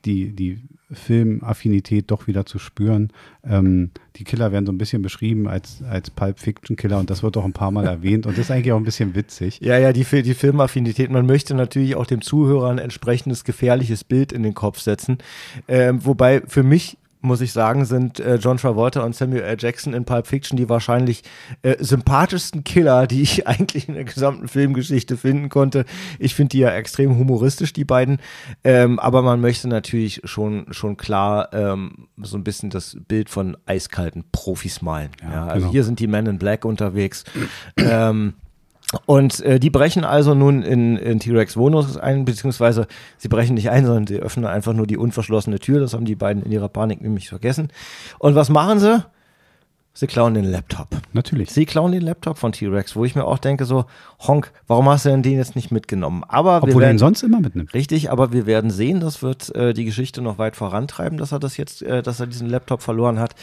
A: Filmaffinität doch wieder zu spüren. Die Killer werden so ein bisschen beschrieben als Pulp Fiction Killer und das wird auch ein paar Mal erwähnt und das ist eigentlich auch ein bisschen witzig.
B: Ja, die Filmaffinität, man möchte natürlich auch dem Zuhörer ein entsprechendes gefährliches Bild in den Kopf setzen, wobei für mich, muss ich sagen, sind John Travolta und Samuel L. Jackson in Pulp Fiction die wahrscheinlich sympathischsten Killer, die ich eigentlich in der gesamten Filmgeschichte finden konnte. Ich finde die ja extrem humoristisch, die beiden. Aber man möchte natürlich schon klar so ein bisschen das Bild von eiskalten Profis malen. Ja, also hier sind die Men in Black unterwegs. Und die brechen also nun in T-Rex Wohnung ein, beziehungsweise sie brechen nicht ein, sondern sie öffnen einfach nur die unverschlossene Tür. Das haben die beiden in ihrer Panik nämlich vergessen. Und was machen sie? Sie klauen den Laptop.
A: Natürlich.
B: Sie klauen den Laptop von T-Rex, wo ich mir auch denke so, Honk, warum hast du denn den jetzt nicht mitgenommen? Aber
A: obwohl er ihn sonst immer mitnimmt.
B: Richtig, aber wir werden sehen, das wird die Geschichte noch weit vorantreiben, dass er diesen Laptop verloren hat.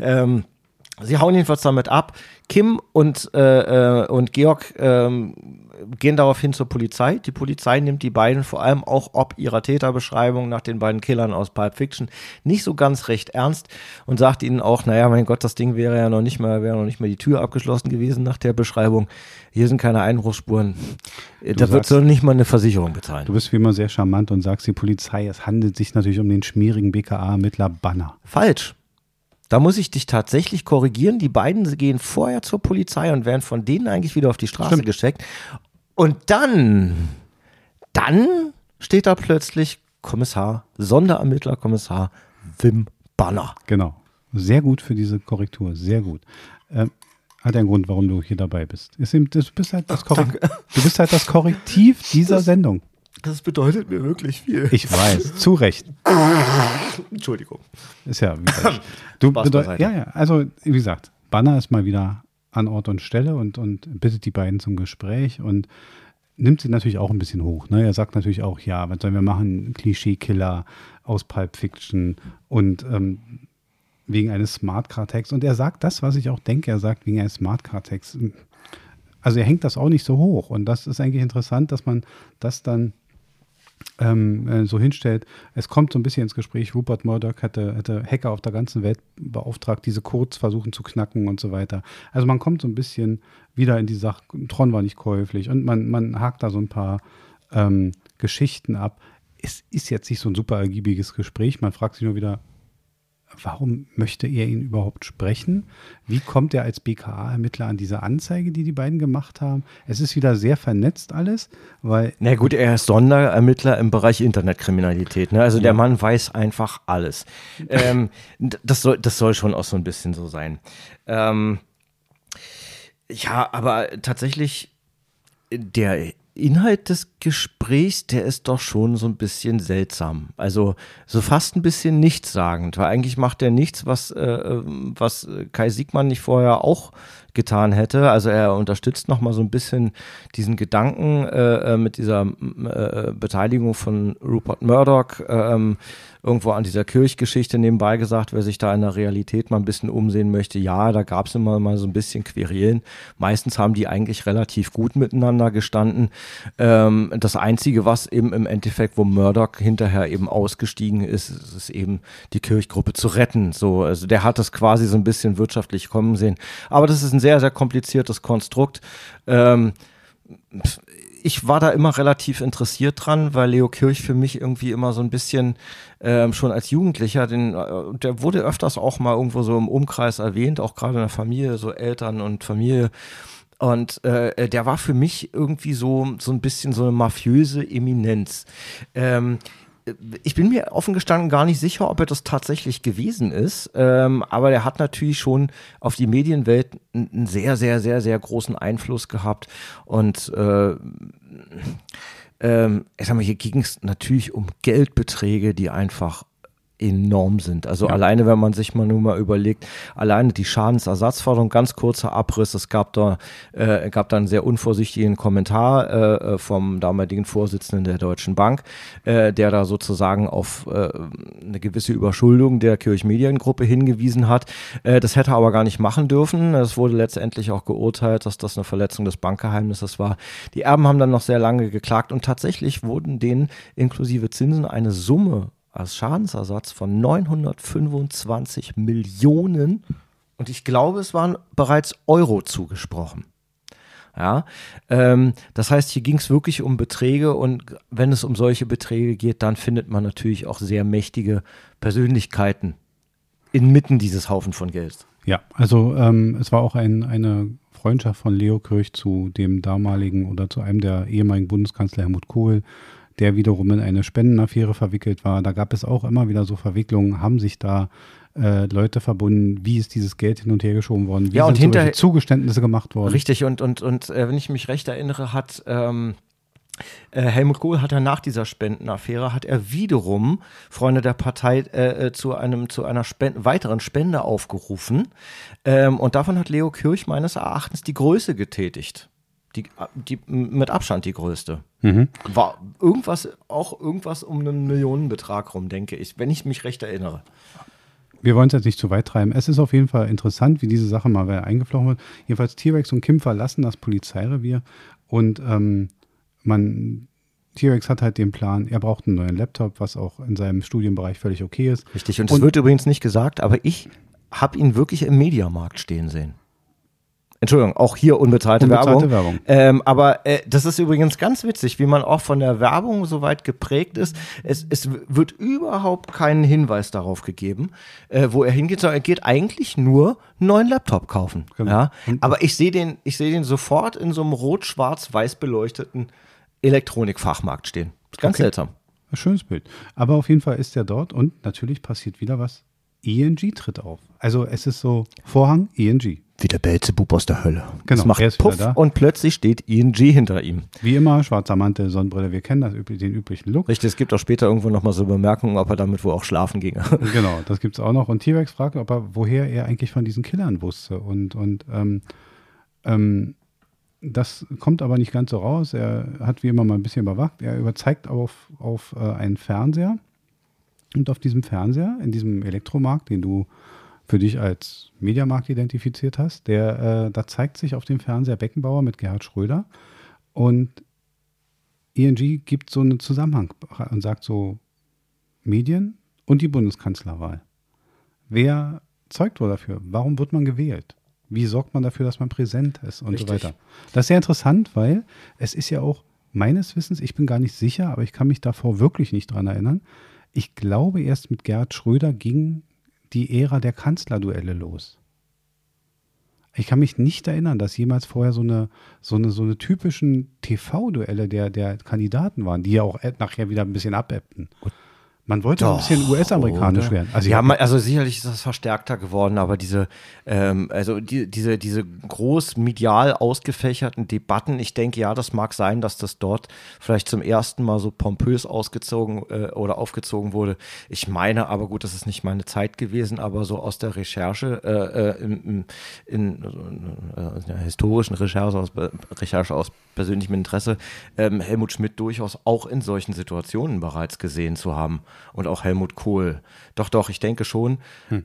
B: Sie hauen jedenfalls damit ab. Kim und Georg gehen daraufhin zur Polizei. Die Polizei nimmt die beiden vor allem auch ob ihrer Täterbeschreibung nach den beiden Killern aus Pulp Fiction nicht so ganz recht ernst und sagt ihnen auch, naja, mein Gott, das Ding wäre noch nicht mal die Tür abgeschlossen gewesen nach der Beschreibung. Hier sind keine Einbruchsspuren. Da wird so nicht mal eine Versicherung bezahlen.
A: Du bist wie immer sehr charmant und sagst, die Polizei, es handelt sich natürlich um den schmierigen BKA-Ermittler Banner.
B: Falsch. Da muss ich dich tatsächlich korrigieren. Die beiden gehen vorher zur Polizei und werden von denen eigentlich wieder auf die Straße gesteckt. Und dann steht da plötzlich Sonderermittler-Kommissar Wim Banner.
A: Genau. Sehr gut für diese Korrektur. Sehr gut. Hat einen Grund, warum du hier dabei bist. Du bist halt das Korrektiv dieser Sendung.
B: Das bedeutet mir wirklich viel.
A: Ich weiß, zu Recht.
B: Entschuldigung.
A: Ist ja also wie gesagt, Banner ist mal wieder an Ort und Stelle und bittet die beiden zum Gespräch und nimmt sie natürlich auch ein bisschen hoch. Ne? Er sagt natürlich auch, ja, was sollen wir machen? Klischee-Killer aus Pulp Fiction und wegen eines Smart-Car-Tags. Und er sagt das, was ich auch denke, er sagt wegen eines Smart-Car-Tags. Also er hängt das auch nicht so hoch. Und das ist eigentlich interessant, dass man das dann so hinstellt. Es kommt so ein bisschen ins Gespräch, Rupert Murdoch hätte Hacker auf der ganzen Welt beauftragt, diese Codes versuchen zu knacken und so weiter. Also man kommt so ein bisschen wieder in die Sache, Tron war nicht käuflich und man hakt da so ein paar Geschichten ab. Es ist jetzt nicht so ein super ergiebiges Gespräch. Man fragt sich nur wieder, warum möchte er ihn überhaupt sprechen? Wie kommt er als BKA-Ermittler an diese Anzeige, die beiden gemacht haben? Es ist wieder sehr vernetzt alles, weil...
B: Na gut, er ist Sonderermittler im Bereich Internetkriminalität. Ne? Also der Mann weiß einfach alles. Das soll schon auch so ein bisschen so sein. Ja, aber tatsächlich der Inhalt des Gesprächs, der ist doch schon so ein bisschen seltsam. Also so fast ein bisschen nichtssagend, weil eigentlich macht er nichts, was Kai Siegmann nicht vorher auch getan hätte. Also er unterstützt nochmal so ein bisschen diesen Gedanken mit dieser Beteiligung von Rupert Murdoch irgendwo an dieser Kirchgeschichte nebenbei gesagt, wer sich da in der Realität mal ein bisschen umsehen möchte, ja, da gab es immer mal so ein bisschen Querelen. Meistens haben die eigentlich relativ gut miteinander gestanden. Das Einzige, was eben im Endeffekt, wo Murdoch hinterher eben ausgestiegen ist, ist eben die Kirchgruppe zu retten. So, also der hat das quasi so ein bisschen wirtschaftlich kommen sehen. Aber das ist ein sehr, sehr kompliziertes Konstrukt. Ich war da immer relativ interessiert dran, weil Leo Kirch für mich irgendwie immer so ein bisschen schon als Jugendlicher, der wurde öfters auch mal irgendwo so im Umkreis erwähnt, auch gerade in der Familie, so Eltern und Familie. Und der war für mich irgendwie so ein bisschen so eine mafiöse Eminenz. Ich bin mir offen gestanden gar nicht sicher, ob er das tatsächlich gewesen ist, aber der hat natürlich schon auf die Medienwelt einen sehr, sehr, sehr, sehr großen Einfluss gehabt und ich sag mal, hier ging es natürlich um Geldbeträge, die einfach enorm sind. Also alleine, wenn man sich nur mal überlegt, alleine die Schadensersatzforderung, ganz kurzer Abriss, es gab da einen sehr unvorsichtigen Kommentar vom damaligen Vorsitzenden der Deutschen Bank, der da sozusagen auf eine gewisse Überschuldung der Kirchmediengruppe hingewiesen hat. Das hätte er aber gar nicht machen dürfen. Es wurde letztendlich auch geurteilt, dass das eine Verletzung des Bankgeheimnisses war. Die Erben haben dann noch sehr lange geklagt und tatsächlich wurden denen inklusive Zinsen eine Summe als Schadensersatz von 925 Millionen und ich glaube, es waren bereits Euro zugesprochen. Ja, das heißt, hier ging es wirklich um Beträge und wenn es um solche Beträge geht, dann findet man natürlich auch sehr mächtige Persönlichkeiten inmitten dieses Haufen von Geld.
A: Ja, also es war auch eine Freundschaft von Leo Kirch zu dem damaligen oder zu einem der ehemaligen Bundeskanzler Helmut Kohl, der wiederum in eine Spendenaffäre verwickelt war. Da gab es auch immer wieder so Verwicklungen, haben sich da Leute verbunden, wie ist dieses Geld hin und her geschoben worden, wie
B: Ja, und
A: sind
B: hinterher
A: Zugeständnisse gemacht worden.
B: Richtig, und wenn ich mich recht erinnere, hat Helmut Kohl hat er nach dieser Spendenaffäre, hat er wiederum Freunde der Partei zu einer weiteren Spende aufgerufen. Und davon hat Leo Kirch meines Erachtens die Größe getätigt. Die mit Abstand die größte. War irgendwas um einen Millionenbetrag rum, denke ich, wenn ich mich recht erinnere.
A: Wir wollen es jetzt nicht zu weit treiben. Es ist auf jeden Fall interessant, wie diese Sache mal eingeflochten wird. Jedenfalls T-Rex und Kim verlassen das Polizeirevier und T-Rex hat halt den Plan, er braucht einen neuen Laptop, was auch in seinem Studienbereich völlig okay ist.
B: Richtig, und es wird übrigens nicht gesagt, aber ich habe ihn wirklich im Mediamarkt stehen sehen. Entschuldigung, auch hier unbezahlte Werbung. Aber das ist übrigens ganz witzig, wie man auch von der Werbung so weit geprägt ist. Es wird überhaupt keinen Hinweis darauf gegeben, wo er hingeht, sondern er geht eigentlich nur einen neuen Laptop kaufen. Genau. Ja? Aber ich sehe den sofort in so einem rot-schwarz-weiß beleuchteten Elektronikfachmarkt stehen. Ganz seltsam.
A: Ein schönes Bild. Aber auf jeden Fall ist er dort und natürlich passiert wieder was. ING tritt auf. Also es ist so Vorhang, ING.
B: Wie der Beelzebub aus der Hölle.
A: Genau,
B: es macht Puff da. Und plötzlich steht ING hinter ihm.
A: Wie immer, schwarzer Mantel, Sonnenbrille, wir kennen den üblichen Look.
B: Richtig, es gibt auch später irgendwo nochmal so Bemerkungen, ob er damit wohl auch schlafen ginge.
A: Genau, das gibt es auch noch. Und T-Rex fragt, woher er eigentlich von diesen Killern wusste. Und das kommt aber nicht ganz so raus. Er hat wie immer mal ein bisschen überwacht. Er überzeigt auf einen Fernseher. Und auf diesem Fernseher, in diesem Elektromarkt, den du für dich als Mediamarkt identifiziert hast, da zeigt sich auf dem Fernseher Beckenbauer mit Gerhard Schröder und ING gibt so einen Zusammenhang und sagt so Medien und die Bundeskanzlerwahl. Wer zeugt wohl dafür? Warum wird man gewählt? Wie sorgt man dafür, dass man präsent ist und so weiter? Das ist sehr interessant, weil es ist ja auch meines Wissens, ich bin gar nicht sicher, aber ich kann mich davor wirklich nicht dran erinnern. Ich glaube, erst mit Gerhard Schröder ging die Ära der Kanzlerduelle los. Ich kann mich nicht erinnern, dass jemals vorher so eine typischen TV-Duelle der Kandidaten waren, die ja auch nachher wieder ein bisschen abebbten. Man wollte ein bisschen US-amerikanisch werden.
B: Also also sicherlich ist das verstärkter geworden, aber diese groß medial ausgefächerten Debatten, ich denke, ja, das mag sein, dass das dort vielleicht zum ersten Mal so pompös ausgezogen oder aufgezogen wurde. Ich meine aber, gut, das ist nicht meine Zeit gewesen, aber so aus der Recherche, in der historischen Recherche aus persönlichem Interesse, Helmut Schmidt durchaus auch in solchen Situationen bereits gesehen zu haben. Und auch Helmut Kohl. Doch, ich denke schon. So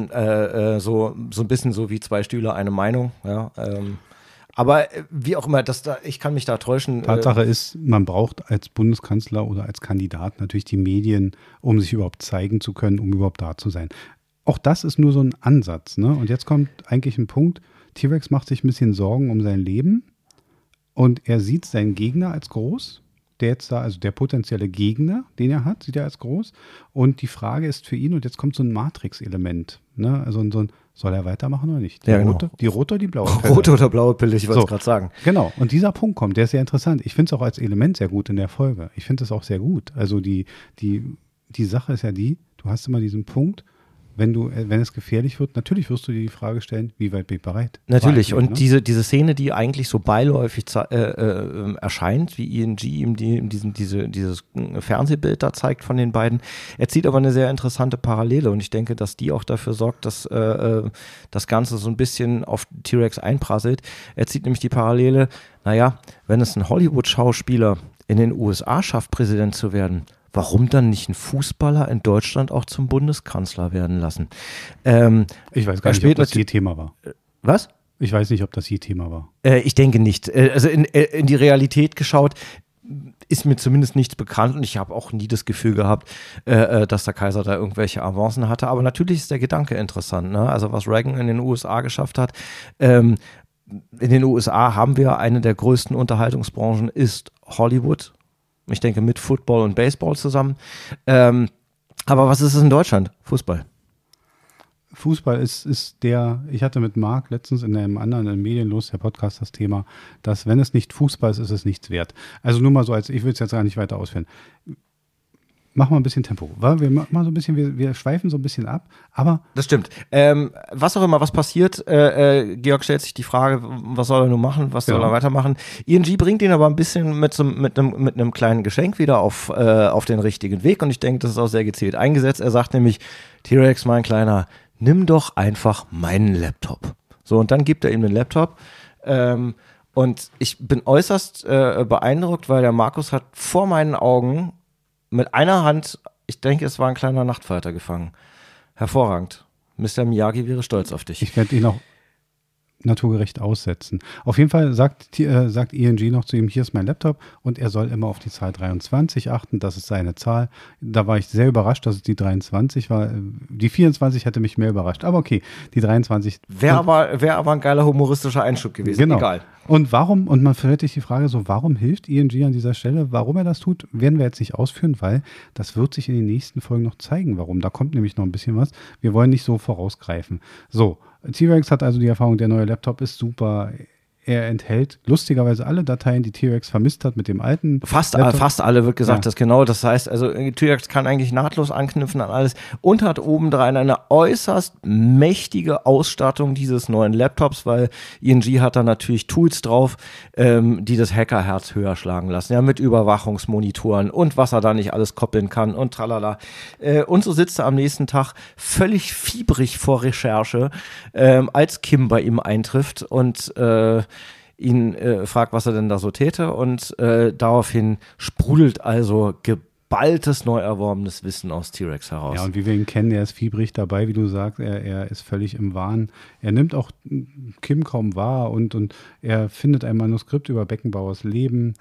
B: ein bisschen so wie zwei Stühle, eine Meinung. Ja, aber wie auch immer, ich kann mich da täuschen.
A: Tatsache ist, man braucht als Bundeskanzler oder als Kandidat natürlich die Medien, um sich überhaupt zeigen zu können, um überhaupt da zu sein. Auch das ist nur so ein Ansatz. Ne? Und jetzt kommt eigentlich ein Punkt, T-Rex macht sich ein bisschen Sorgen um sein Leben und er sieht seinen Gegner als groß. Also der potenzielle Gegner, den er hat, sieht er als groß. Und die Frage ist für ihn, und jetzt kommt so ein Matrix-Element, ne? Also soll er weitermachen oder nicht? Die rote oder die blaue Pille?
B: Rote oder blaue Pille, ich wollte es gerade sagen.
A: Genau, und dieser Punkt kommt, der ist sehr interessant. Ich finde es auch als Element sehr gut in der Folge. Ich finde es auch sehr gut. Also die Sache ist ja du hast immer diesen Punkt, wenn es gefährlich wird, natürlich wirst du dir die Frage stellen, wie weit bin ich bereit?
B: Natürlich, und diese Szene, die eigentlich so beiläufig erscheint, wie ING ihm dieses Fernsehbild da zeigt von den beiden, er zieht aber eine sehr interessante Parallele und ich denke, dass die auch dafür sorgt, dass das Ganze so ein bisschen auf T-Rex einprasselt. Er zieht nämlich die Parallele, wenn es ein Hollywood-Schauspieler in den USA schafft, Präsident zu werden, warum dann nicht einen Fußballer in Deutschland auch zum Bundeskanzler werden lassen?
A: Ich weiß gar nicht, ob das je Thema war.
B: Was?
A: Ich weiß nicht, ob das je Thema war.
B: Ich denke nicht. Also in die Realität geschaut ist mir zumindest nichts bekannt und ich habe auch nie das Gefühl gehabt, dass der Kaiser da irgendwelche Avancen hatte. Aber natürlich ist der Gedanke interessant. Ne? Also was Reagan in den USA geschafft hat, in den USA haben wir eine der größten Unterhaltungsbranchen, ist Hollywood. Ich denke mit Football und Baseball zusammen. Aber was ist es in Deutschland? Fußball.
A: Fußball ist ich hatte mit Marc letztens in einem anderen Medienlos, der Podcast, das Thema, dass wenn es nicht Fußball ist, ist es nichts wert. Also nur mal so, ich will es jetzt gar nicht weiter ausführen. mach mal ein bisschen Tempo. Wir machen so ein bisschen, wir schweifen so ein bisschen ab, aber.
B: Das stimmt. Was auch immer, was passiert, Georg stellt sich die Frage, was soll er nun machen, was soll er weitermachen? ING bringt ihn aber ein bisschen mit einem kleinen Geschenk wieder auf den richtigen Weg und ich denke, das ist auch sehr gezielt eingesetzt. Er sagt nämlich, T-Rex, mein Kleiner, nimm doch einfach meinen Laptop. So, und dann gibt er ihm den Laptop. Und ich bin äußerst beeindruckt, weil der Markus hat vor meinen Augen mit einer Hand, ich denke, es war ein kleiner Nachtfalter gefangen. Hervorragend. Mr. Miyagi wäre stolz auf dich.
A: Ich werde ihn auch naturgerecht aussetzen. Auf jeden Fall sagt ING noch zu ihm, hier ist mein Laptop und er soll immer auf die Zahl 23 achten, das ist seine Zahl. Da war ich sehr überrascht, dass es die 23 war. Die 24 hätte mich mehr überrascht, aber okay, die 23.
B: Wäre aber ein geiler humoristischer Einschub gewesen,
A: genau.
B: Egal.
A: Und man stellt sich die Frage so, warum hilft ING an dieser Stelle? Warum er das tut, werden wir jetzt nicht ausführen, weil das wird sich in den nächsten Folgen noch zeigen, warum. Da kommt nämlich noch ein bisschen was. Wir wollen nicht so vorausgreifen. So, T-Rex hat also die Erfahrung, der neue Laptop ist super. Er enthält lustigerweise alle Dateien, die T-Rex vermisst hat mit dem alten
B: Fast
A: Laptop.
B: alle wird gesagt, das genau. Das heißt, also T-Rex kann eigentlich nahtlos anknüpfen an alles und hat obendrein eine äußerst mächtige Ausstattung dieses neuen Laptops, weil ING hat da natürlich Tools drauf, die das Hackerherz höher schlagen lassen, ja, mit Überwachungsmonitoren und was er da nicht alles koppeln kann und tralala. Und so sitzt er am nächsten Tag völlig fiebrig vor Recherche, als Kim bei ihm eintrifft und ihn fragt, was er denn da so täte und daraufhin sprudelt also geballtes, neu erworbenes Wissen aus T-Rex heraus.
A: Ja, und wie wir ihn kennen, er ist fiebrig dabei, wie du sagst, er ist völlig im Wahn. Er nimmt auch Kim kaum wahr und er findet ein Manuskript über Beckenbauers Leben,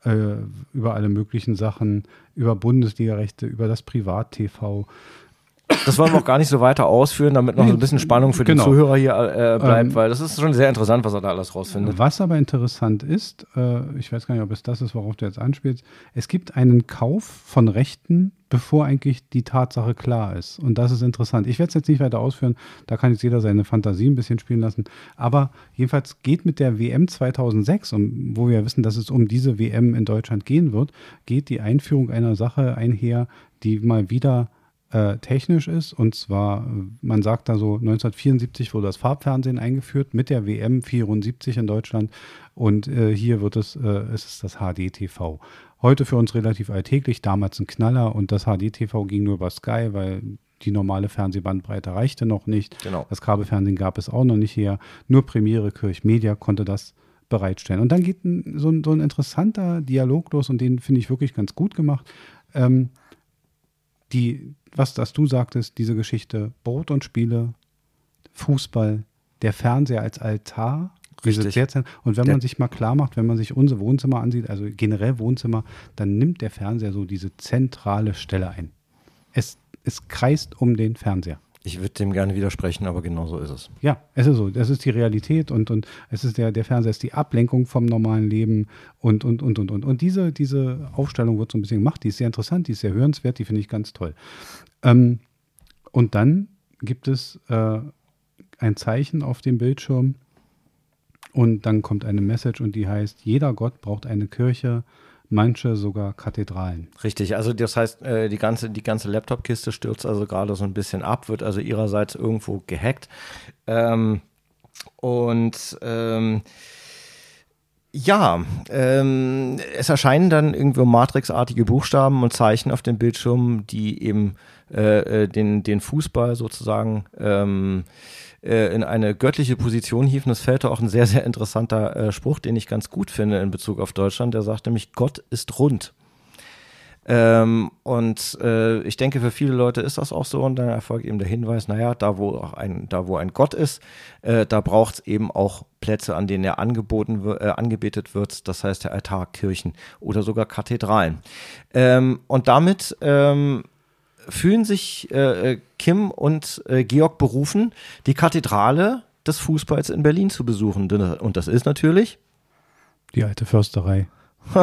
A: über alle möglichen Sachen, über Bundesligarechte, über das Privat-TV.
B: Das wollen wir auch gar nicht so weiter ausführen, damit noch so ein bisschen Spannung für den Zuhörer hier bleibt, weil das ist schon sehr interessant, was er da alles rausfindet.
A: Was aber interessant ist, ich weiß gar nicht, ob es das ist, worauf du jetzt anspielst, es gibt einen Kauf von Rechten, bevor eigentlich die Tatsache klar ist. Und das ist interessant. Ich werde es jetzt nicht weiter ausführen, da kann jetzt jeder seine Fantasie ein bisschen spielen lassen. Aber jedenfalls geht mit der WM 2006, wo wir wissen, dass es um diese WM in Deutschland gehen wird, geht die Einführung einer Sache einher, die mal wieder technisch ist, und zwar, man sagt da so, 1974 wurde das Farbfernsehen eingeführt mit der WM 74 in Deutschland und hier es ist das HD-TV. Heute für uns relativ alltäglich, damals ein Knaller und das HD-TV ging nur über Sky, weil die normale Fernsehbandbreite reichte noch nicht.
B: Genau.
A: Das Kabelfernsehen gab es auch noch nicht her, nur Premiere Kirchmedia konnte das bereitstellen. Und dann geht so ein interessanter Dialog los und den finde ich wirklich ganz gut gemacht. Was du sagtest, diese Geschichte, Brot und Spiele, Fußball, der Fernseher als Altar.
B: Richtig.
A: Und wenn man sich mal klar macht, wenn man sich unsere Wohnzimmer ansieht, also generell Wohnzimmer, dann nimmt der Fernseher so diese zentrale Stelle ein. Es kreist um den Fernseher.
B: Ich würde dem gerne widersprechen, aber genau so ist es.
A: Ja, es ist so. Das ist die Realität und es ist der Fernseher ist die Ablenkung vom normalen Leben und. Und diese Aufstellung wird so ein bisschen gemacht. Die ist sehr interessant, die ist sehr hörenswert, die finde ich ganz toll. Und dann gibt es ein Zeichen auf dem Bildschirm und dann kommt eine Message und die heißt, jeder Gott braucht eine Kirche, manche sogar Kathedralen.
B: Richtig, also das heißt, die ganze Laptop-Kiste stürzt also gerade so ein bisschen ab, wird also ihrerseits irgendwo gehackt. Es erscheinen dann irgendwo Matrix-artige Buchstaben und Zeichen auf dem Bildschirm, die eben den Fußball sozusagen in eine göttliche Position hieven. Es fällt da auch ein sehr, sehr interessanter Spruch, den ich ganz gut finde in Bezug auf Deutschland. Der sagt nämlich, Gott ist rund. Ich denke, für viele Leute ist das auch so und dann erfolgt eben der Hinweis, naja, da wo ein Gott ist, da braucht es eben auch Plätze, an denen er angebetet wird, das heißt der Altar, Kirchen oder sogar Kathedralen. Und damit fühlen sich Kim und Georg berufen, die Kathedrale des Fußballs in Berlin zu besuchen. Und das ist natürlich
A: die alte Försterei.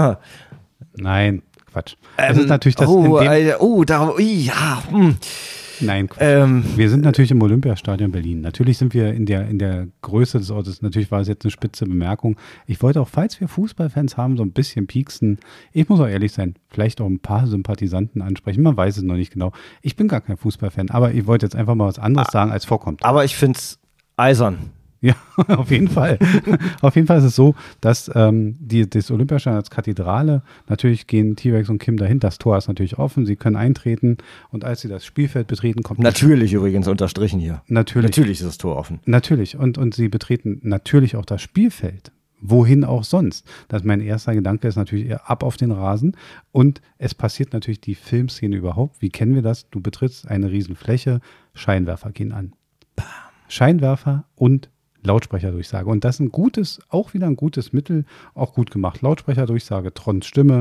A: Nein, Quatsch. Es ist natürlich das. Nein, wir sind natürlich im Olympiastadion Berlin. Natürlich sind wir in der Größe des Ortes. Natürlich war es jetzt eine spitze Bemerkung. Ich wollte auch, falls wir Fußballfans haben, so ein bisschen pieksen. Ich muss auch ehrlich sein, vielleicht auch ein paar Sympathisanten ansprechen. Man weiß es noch nicht genau. Ich bin gar kein Fußballfan, aber ich wollte jetzt einfach mal was anderes sagen, als vorkommt.
B: Aber ich finde es eisern.
A: Ja, auf jeden Fall. Auf jeden Fall ist es so, dass das Olympiastadion als Kathedrale, natürlich gehen T-Rex und Kim dahin, das Tor ist natürlich offen, sie können eintreten und als sie das Spielfeld betreten, kommt...
B: Natürlich übrigens unterstrichen hier.
A: Natürlich
B: ist das Tor offen.
A: Natürlich und sie betreten natürlich auch das Spielfeld. Wohin auch sonst. Das mein erster Gedanke ist natürlich eher ab auf den Rasen und es passiert natürlich die Filmszene überhaupt. Wie kennen wir das? Du betrittst eine Riesenfläche, Scheinwerfer gehen an. Scheinwerfer und Lautsprecherdurchsage. Und das ist auch wieder ein gutes Mittel, auch gut gemacht. Lautsprecherdurchsage, Trons Stimme,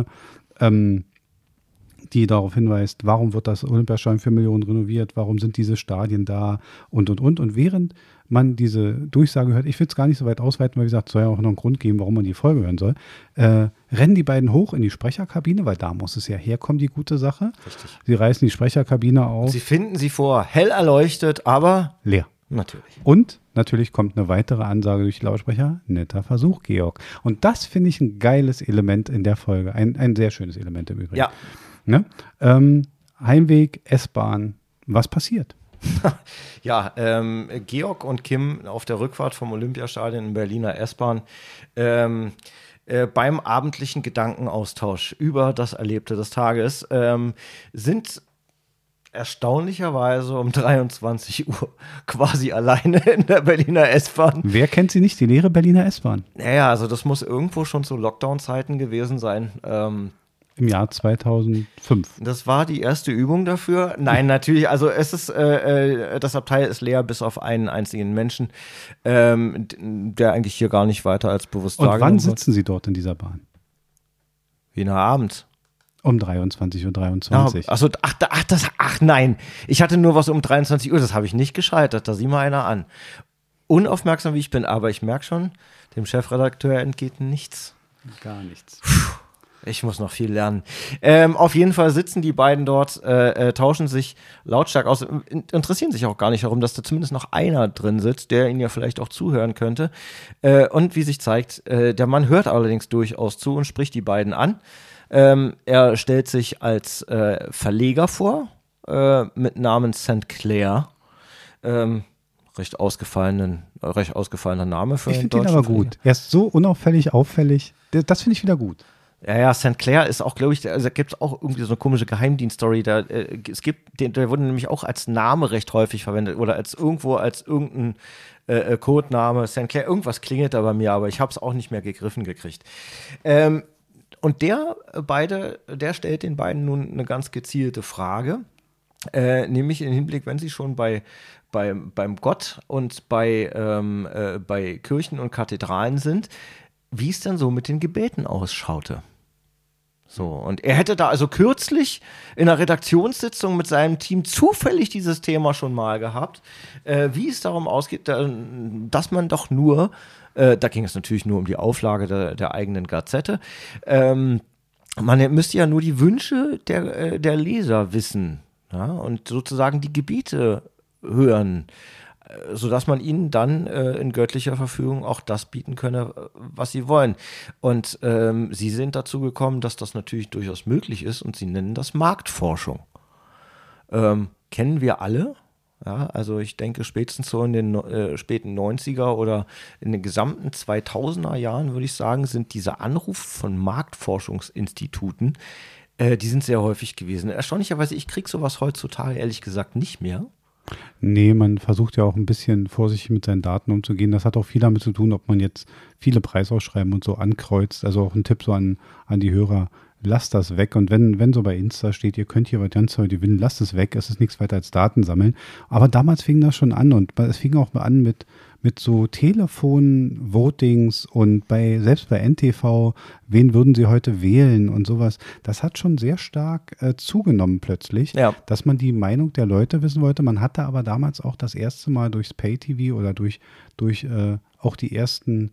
A: die darauf hinweist, warum wird das Olympiastadion für Millionen renoviert, warum sind diese Stadien da und. Und während man diese Durchsage hört, ich will es gar nicht so weit ausweiten, weil wie gesagt, es soll ja auch noch einen Grund geben, warum man die Folge hören soll, rennen die beiden hoch in die Sprecherkabine, weil da muss es ja herkommen, die gute Sache.
B: Richtig.
A: Sie reißen die Sprecherkabine auf.
B: Sie finden sie vor, hell erleuchtet, aber
A: leer.
B: Natürlich.
A: Und natürlich kommt eine weitere Ansage durch die Lautsprecher, netter Versuch, Georg. Und das finde ich ein geiles Element in der Folge, ein sehr schönes Element im Übrigen.
B: Ja.
A: Ne? Heimweg, S-Bahn, was passiert?
B: Ja, Georg und Kim auf der Rückfahrt vom Olympiastadion in Berliner S-Bahn beim abendlichen Gedankenaustausch über das Erlebte des Tages sind erstaunlicherweise um 23 Uhr quasi alleine in der Berliner S-Bahn.
A: Wer kennt sie nicht, die leere Berliner S-Bahn?
B: Naja, also das muss irgendwo schon zu Lockdown-Zeiten gewesen sein.
A: Im Jahr 2005.
B: Das war die erste Übung dafür. Nein, natürlich, also es ist, das Abteil ist leer bis auf einen einzigen Menschen, der eigentlich hier gar nicht weiter als bewusst
A: Und
B: wahrgenommen
A: wann sitzen Sie dort in dieser Bahn?
B: Wiener Abend.
A: Um 23:23 Uhr.
B: Ach nein, ich hatte nur was um 23 Uhr, das habe ich nicht gescheitert, da sieh mal einer an. Unaufmerksam wie ich bin, aber ich merke schon, dem Chefredakteur entgeht nichts.
A: Gar nichts.
B: Ich muss noch viel lernen. Auf jeden Fall sitzen die beiden dort, tauschen sich lautstark aus, interessieren sich auch gar nicht darum, dass da zumindest noch einer drin sitzt, der ihnen ja vielleicht auch zuhören könnte. Und wie sich zeigt, der Mann hört allerdings durchaus zu und spricht die beiden an. Er stellt sich als Verleger vor, mit Namen St. Clair. Recht ausgefallener Name für einen deutschen
A: Ich finde ihn aber gut. Er ist so unauffällig, auffällig. Das finde ich wieder gut.
B: Ja, St. Clair ist auch, glaube ich, also da gibt es auch irgendwie so eine komische Geheimdienststory. Der wurde nämlich auch als Name recht häufig verwendet oder als irgendein Codename. St. Clair, irgendwas klingelt da bei mir, aber ich habe es auch nicht mehr gegriffen gekriegt. Und der stellt den beiden nun eine ganz gezielte Frage, nämlich im Hinblick, wenn sie schon beim Gott und bei Kirchen und Kathedralen sind, wie es denn so mit den Gebeten ausschaute. So, und er hätte da also kürzlich in einer Redaktionssitzung mit seinem Team zufällig dieses Thema schon mal gehabt, wie es darum ausgeht, dass man doch nur, da ging es natürlich nur um die Auflage der eigenen Gazette, man müsste ja nur die Wünsche der Leser wissen, ja, und sozusagen die Gebete hören, sodass man ihnen dann in göttlicher Verfügung auch das bieten könne, was sie wollen. Und sie sind dazu gekommen, dass das natürlich durchaus möglich ist und sie nennen das Marktforschung. Kennen wir alle? Ja, also ich denke spätestens so in den späten 90er oder in den gesamten 2000er Jahren, würde ich sagen, sind diese Anrufe von Marktforschungsinstituten, die sind sehr häufig gewesen. Erstaunlicherweise, ich kriege sowas heutzutage ehrlich gesagt nicht mehr.
A: Nee, man versucht ja auch ein bisschen vorsichtig mit seinen Daten umzugehen. Das hat auch viel damit zu tun, ob man jetzt viele Preisausschreiben und so ankreuzt. Also auch ein Tipp so an die Hörer, lasst das weg. Und wenn so bei Insta steht, ihr könnt hier was ganz toll gewinnen, lasst es weg. Es ist nichts weiter als Daten sammeln. Aber damals fing das schon an und es fing auch an mit so Telefon-Votings und selbst bei NTV, wen würden sie heute wählen und sowas. Das hat schon sehr stark zugenommen plötzlich,
B: ja,
A: dass man die Meinung der Leute wissen wollte. Man hatte aber damals auch das erste Mal durchs Pay-TV oder durch auch die ersten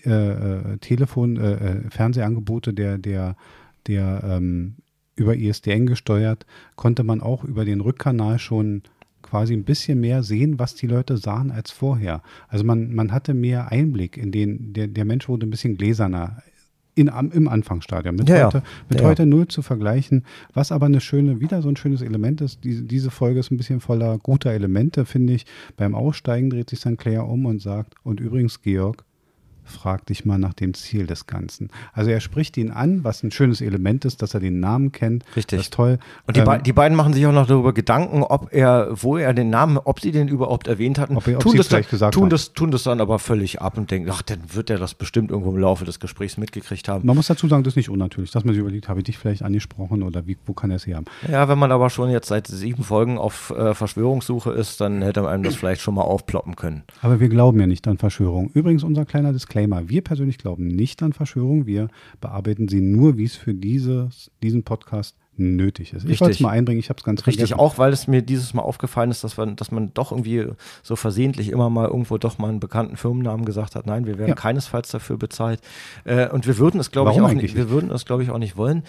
A: Fernsehangebote der über ISDN gesteuert, konnte man auch über den Rückkanal schon quasi ein bisschen mehr sehen, was die Leute sahen als vorher. Also man hatte mehr Einblick in den, der Mensch wurde ein bisschen gläserner im Anfangsstadium. Mit heute null zu vergleichen, was aber wieder so ein schönes Element ist. Diese Folge ist ein bisschen voller guter Elemente, finde ich. Beim Aussteigen dreht sich St. Clair um und sagt, und übrigens, Georg, frag dich mal nach dem Ziel des Ganzen. Also er spricht ihn an, was ein schönes Element ist, dass er den Namen kennt.
B: Richtig.
A: Das ist toll.
B: Und die beiden machen sich auch noch darüber Gedanken, ob sie den überhaupt erwähnt hatten. Tun das dann aber völlig ab und denken, ach, dann wird er das bestimmt irgendwo im Laufe des Gesprächs mitgekriegt haben.
A: Man muss dazu sagen, das ist nicht unnatürlich, dass man sich überlegt, habe ich dich vielleicht angesprochen oder wo kann er es her haben?
B: Ja, wenn man aber schon jetzt seit 7 Folgen auf Verschwörungssuche ist, dann hätte man einem das vielleicht schon mal aufploppen können.
A: Aber wir glauben ja nicht an Verschwörung. Übrigens unser kleiner Disclaimer. Wir persönlich glauben nicht an Verschwörung. Wir bearbeiten sie nur, wie es für diesen Podcast nötig ist. Ich wollte es mal einbringen, ich habe es ganz vergessen.
B: Richtig, auch weil es mir dieses Mal aufgefallen ist, dass man doch irgendwie so versehentlich immer mal irgendwo doch mal einen bekannten Firmennamen gesagt hat. Nein, wir werden keinesfalls dafür bezahlt. Und wir würden es, glaube ich, auch nicht wollen.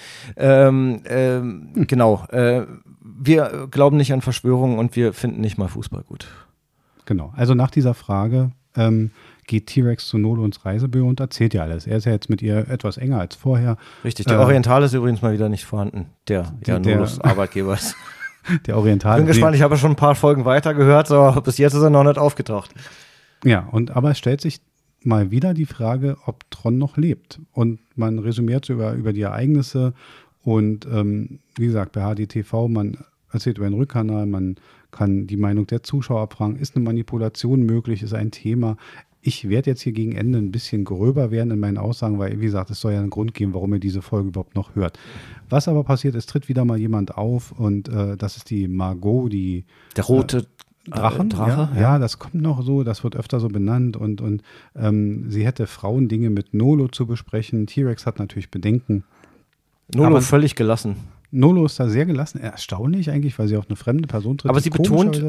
B: Genau. Wir glauben nicht an Verschwörungen und wir finden nicht mal Fußball gut.
A: Genau. Also nach dieser Frage geht T-Rex zu Nolo ins Reisebüro und erzählt ja alles. Er ist ja jetzt mit ihr etwas enger als vorher.
B: Richtig, der Oriental ist übrigens mal wieder nicht vorhanden, der Nolos Arbeitgeber ist.
A: Der Oriental.
B: Bin gespannt, ich habe ja schon ein paar Folgen weiter gehört, aber bis jetzt ist er noch nicht aufgetaucht.
A: Ja, aber es stellt sich mal wieder die Frage, ob Tron noch lebt. Und man resümiert über die Ereignisse und wie gesagt, bei HDTV, man erzählt über den Rückkanal, man kann die Meinung der Zuschauer abfragen, ist eine Manipulation möglich, ist ein Thema. Ich werde jetzt hier gegen Ende ein bisschen gröber werden in meinen Aussagen, weil, wie gesagt, es soll ja einen Grund geben, warum ihr diese Folge überhaupt noch hört. Was aber passiert, es tritt wieder mal jemand auf und das ist die Margot,
B: der rote
A: Drache. Ja, das kommt noch so, das wird öfter so benannt und sie hätte Frauendinge mit Nolo zu besprechen. T-Rex hat natürlich Bedenken.
B: Nolo völlig gelassen.
A: Nolo ist da sehr gelassen, erstaunlich eigentlich, weil sie auch eine fremde Person tritt.
B: Aber sie betont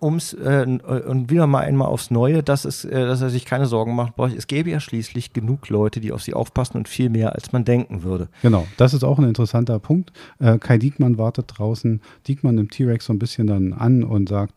B: und wieder mal einmal aufs Neue, dass er sich keine Sorgen macht. Es gäbe ja schließlich genug Leute, die auf sie aufpassen und viel mehr, als man denken würde.
A: Genau, das ist auch ein interessanter Punkt. Kai Diekmann wartet draußen. Diekmann nimmt T-Rex so ein bisschen dann an und sagt,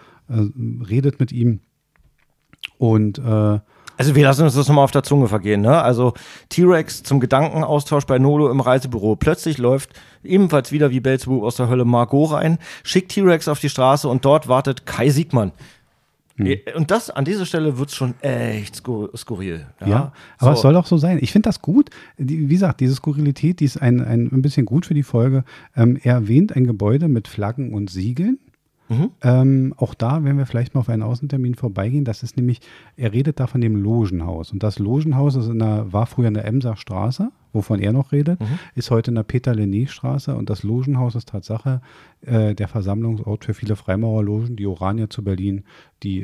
A: redet mit ihm und
B: also wir lassen uns das nochmal auf der Zunge vergehen, ne? Also T-Rex zum Gedankenaustausch bei Nolo im Reisebüro. Plötzlich läuft ebenfalls wieder wie Beelzebub aus der Hölle Margot rein, schickt T-Rex auf die Straße und dort wartet Kai Siegmann. Und an dieser Stelle wird es schon echt skurril.
A: Ja, aber es soll auch so sein. Ich finde das gut. Wie gesagt, diese Skurrilität, die ist ein bisschen gut für die Folge. Er erwähnt ein Gebäude mit Flaggen und Siegeln. Auch da werden wir vielleicht mal auf einen Außentermin vorbeigehen. Das ist nämlich, er redet da von dem Logenhaus. Und das Logenhaus war früher in der Emser Straße, wovon er noch redet, ist heute in der Peter-Lenné-Straße. Und das Logenhaus ist Tatsache der Versammlungsort für viele Freimaurerlogen, die Orania zu Berlin, die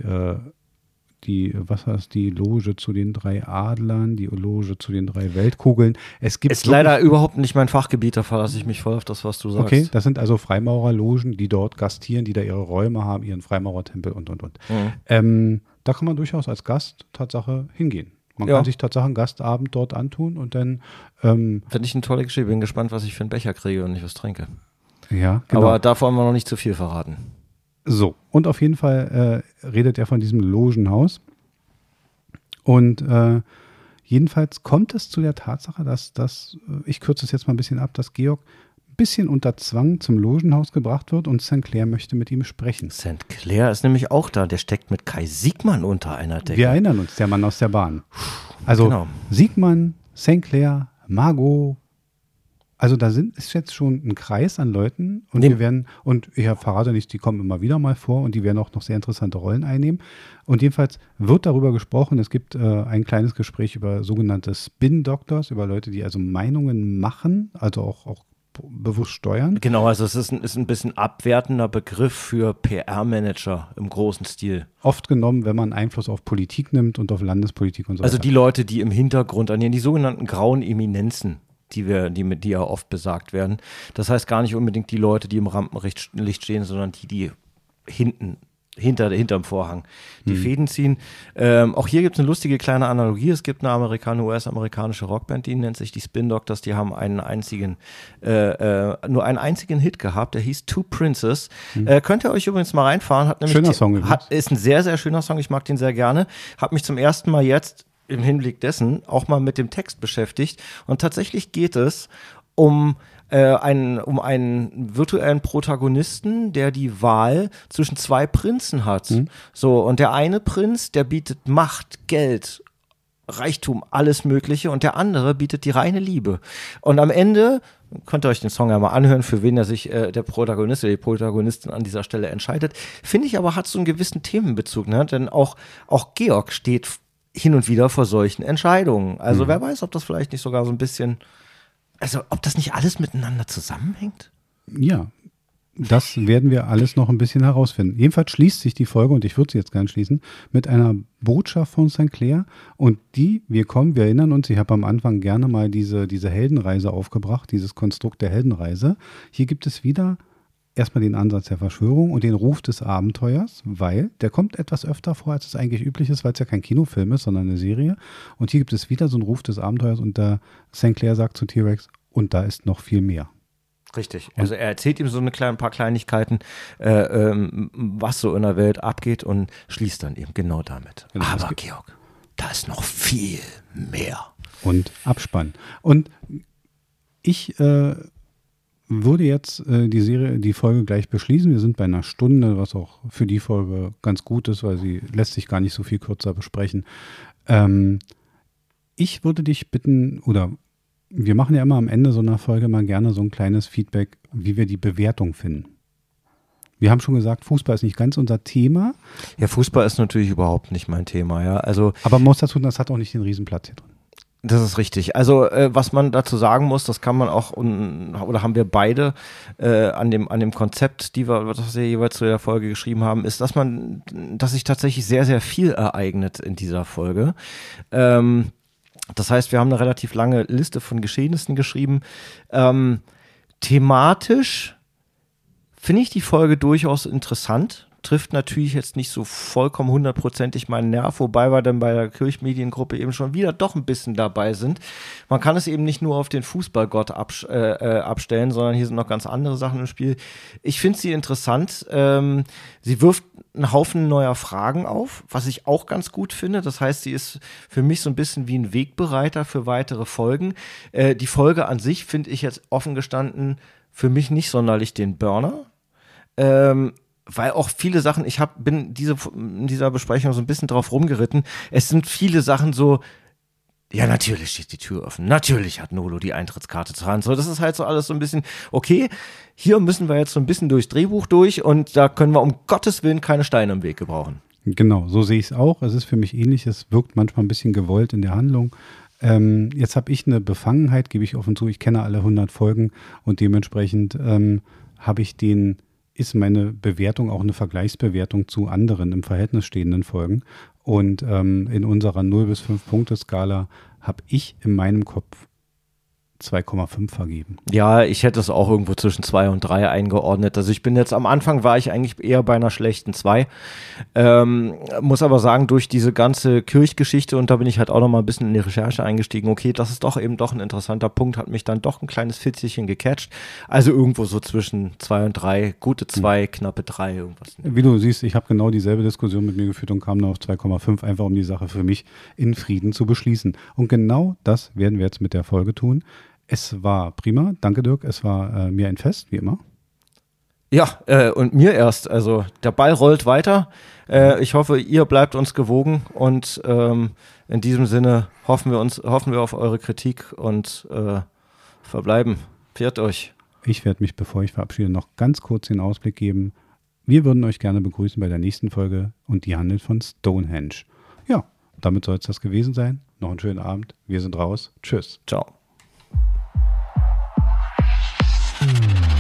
A: Loge zu den 3 Adlern, die Loge zu den 3 Weltkugeln. Es ist
B: leider überhaupt nicht mein Fachgebiet, da verlasse ich mich voll auf das, was du sagst.
A: Okay, das sind also Freimaurerlogen, die dort gastieren, die da ihre Räume haben, ihren Freimaurertempel und. Da kann man durchaus als Gast Tatsache hingehen. Man kann sich Tatsache einen Gastabend dort antun und dann
B: finde ich eine tolle Geschichte. Bin gespannt, was ich für einen Becher kriege und nicht was trinke.
A: Ja, genau.
B: Aber davon wollen wir noch nicht zu viel verraten.
A: So, und auf jeden Fall redet er von diesem Logenhaus. Und jedenfalls kommt es zu der Tatsache, dass ich kürze es jetzt mal ein bisschen ab, dass Georg ein bisschen unter Zwang zum Logenhaus gebracht wird und St. Clair möchte mit ihm sprechen.
B: St. Clair ist nämlich auch da, der steckt mit Kai Siegmann unter einer Decke.
A: Wir erinnern uns, der Mann aus der Bahn. Also genau. Siegmann, St. Clair, Margot. Also da ist jetzt schon ein Kreis an Leuten und ich verrate nicht, die kommen immer wieder mal vor und die werden auch noch sehr interessante Rollen einnehmen. Und jedenfalls wird darüber gesprochen, es gibt ein kleines Gespräch über sogenannte Spin-Doctors, über Leute, die also Meinungen machen, also auch bewusst steuern.
B: Genau, also es ist ein bisschen abwertender Begriff für PR-Manager im großen Stil.
A: Oft genommen, wenn man Einfluss auf Politik nimmt und auf Landespolitik und so weiter.
B: Also die Leute, die im Hintergrund agieren, die sogenannten grauen Eminenzen. Die ja oft besagt werden. Das heißt gar nicht unbedingt die Leute, die im Rampenlicht stehen, sondern die hinten hinterm Vorhang die Fäden ziehen. Auch hier gibt es eine lustige kleine Analogie. Es gibt eine US-amerikanische Rockband, die nennt sich die Spin Doctors. Die haben nur einen einzigen Hit gehabt, der hieß Two Princes. Könnt ihr euch übrigens mal reinfahren.
A: Schöner Song.
B: Ist ein sehr, sehr schöner Song. Ich mag den sehr gerne. Hab mich zum ersten Mal jetzt im Hinblick dessen auch mal mit dem Text beschäftigt. Und tatsächlich geht es um einen virtuellen Protagonisten, der die Wahl zwischen zwei Prinzen hat. So, und der eine Prinz, der bietet Macht, Geld, Reichtum, alles Mögliche, und der andere bietet die reine Liebe. Und am Ende, könnt ihr euch den Song ja mal anhören, für wen er sich der Protagonist oder die Protagonistin an dieser Stelle entscheidet, finde ich aber, hat so einen gewissen Themenbezug, ne? Denn auch Georg steht hin und wieder vor solchen Entscheidungen. Also wer weiß, ob das vielleicht nicht sogar so ein bisschen, also ob das nicht alles miteinander zusammenhängt?
A: Ja, das werden wir alles noch ein bisschen herausfinden. Jedenfalls schließt sich die Folge, und ich würde sie jetzt gerne schließen, mit einer Botschaft von Sinclair, und wir erinnern uns, ich habe am Anfang gerne mal diese Heldenreise aufgebracht, dieses Konstrukt der Heldenreise. Hier gibt es wieder erstmal den Ansatz der Verschwörung und den Ruf des Abenteuers, weil der kommt etwas öfter vor, als es eigentlich üblich ist, weil es ja kein Kinofilm ist, sondern eine Serie. Und hier gibt es wieder so einen Ruf des Abenteuers, und der Sinclair sagt zu T-Rex, und da ist noch viel mehr.
B: Richtig. Also er erzählt ihm so ein paar Kleinigkeiten, was so in der Welt abgeht, und schließt dann eben genau damit.
A: Genau,
B: aber Georg, da ist noch viel mehr.
A: Und Abspann. Und ich würde jetzt die Folge gleich beschließen. Wir sind bei einer Stunde, was auch für die Folge ganz gut ist, weil sie lässt sich gar nicht so viel kürzer besprechen. Ich würde dich bitten, oder wir machen ja immer am Ende so einer Folge mal gerne so ein kleines Feedback, wie wir die Bewertung finden. Wir haben schon gesagt, Fußball ist nicht ganz unser Thema.
B: Ja, Fußball ist natürlich überhaupt nicht mein Thema, ja. Also,
A: aber man muss dazu, das hat auch nicht den Riesenplatz hier drin.
B: Das ist richtig. Also was man dazu sagen muss, das kann man auch, oder haben wir beide an dem Konzept, was wir jeweils zu der Folge geschrieben haben, ist, dass sich tatsächlich sehr, sehr viel ereignet in dieser Folge. Das heißt, wir haben eine relativ lange Liste von Geschehnissen geschrieben. Thematisch finde ich die Folge durchaus interessant. Trifft natürlich jetzt nicht so vollkommen 100%ig meinen Nerv, wobei wir dann bei der Kirchmediengruppe eben schon wieder doch ein bisschen dabei sind. Man kann es eben nicht nur auf den Fußballgott abstellen, sondern hier sind noch ganz andere Sachen im Spiel. Ich finde sie interessant. Sie wirft einen Haufen neuer Fragen auf, was ich auch ganz gut finde. Das heißt, sie ist für mich so ein bisschen wie ein Wegbereiter für weitere Folgen. Die Folge an sich finde ich jetzt offen gestanden für mich nicht sonderlich den Burner. Weil auch viele Sachen, bin in dieser Besprechung so ein bisschen drauf rumgeritten. Es sind viele Sachen so, ja, natürlich steht die Tür offen. Natürlich hat Nolo die Eintrittskarte zur Hand. So, das ist halt so alles so ein bisschen, okay, hier müssen wir jetzt so ein bisschen durchs Drehbuch durch, und da können wir um Gottes Willen keine Steine im Weg gebrauchen.
A: Genau, so sehe ich es auch. Es ist für mich ähnlich. Es wirkt manchmal ein bisschen gewollt in der Handlung. Jetzt habe ich eine Befangenheit, gebe ich offen zu. Ich kenne alle 100 Folgen, und dementsprechend ist meine Bewertung auch eine Vergleichsbewertung zu anderen im Verhältnis stehenden Folgen. Und in unserer 0 bis 5 Punkte Skala habe ich in meinem Kopf 2,5 vergeben.
B: Ja, ich hätte es auch irgendwo zwischen 2 und 3 eingeordnet. Also am Anfang war ich eigentlich eher bei einer schlechten 2. Muss aber sagen, durch diese ganze Kirchgeschichte, und da bin ich halt auch noch mal ein bisschen in die Recherche eingestiegen, okay, das ist doch eben doch ein interessanter Punkt, hat mich dann doch ein kleines Fitzelchen gecatcht. Also irgendwo so zwischen 2 und 3, gute 2, knappe 3, irgendwas.
A: Wie du siehst, ich habe genau dieselbe Diskussion mit mir geführt und kam dann auf 2,5, einfach um die Sache für mich in Frieden zu beschließen. Und genau das werden wir jetzt mit der Folge tun. Es war prima, danke Dirk, es war mir ein Fest, wie immer.
B: Ja, und mir erst, also der Ball rollt weiter. Ich hoffe, ihr bleibt uns gewogen, und in diesem Sinne hoffen wir auf eure Kritik und verbleiben. Pfiat euch.
A: Ich werde mich, bevor ich verabschiede, noch ganz kurz den Ausblick geben. Wir würden euch gerne begrüßen bei der nächsten Folge, und die handelt von Stonehenge. Ja, damit soll es das gewesen sein. Noch einen schönen Abend. Wir sind raus. Tschüss.
B: Ciao.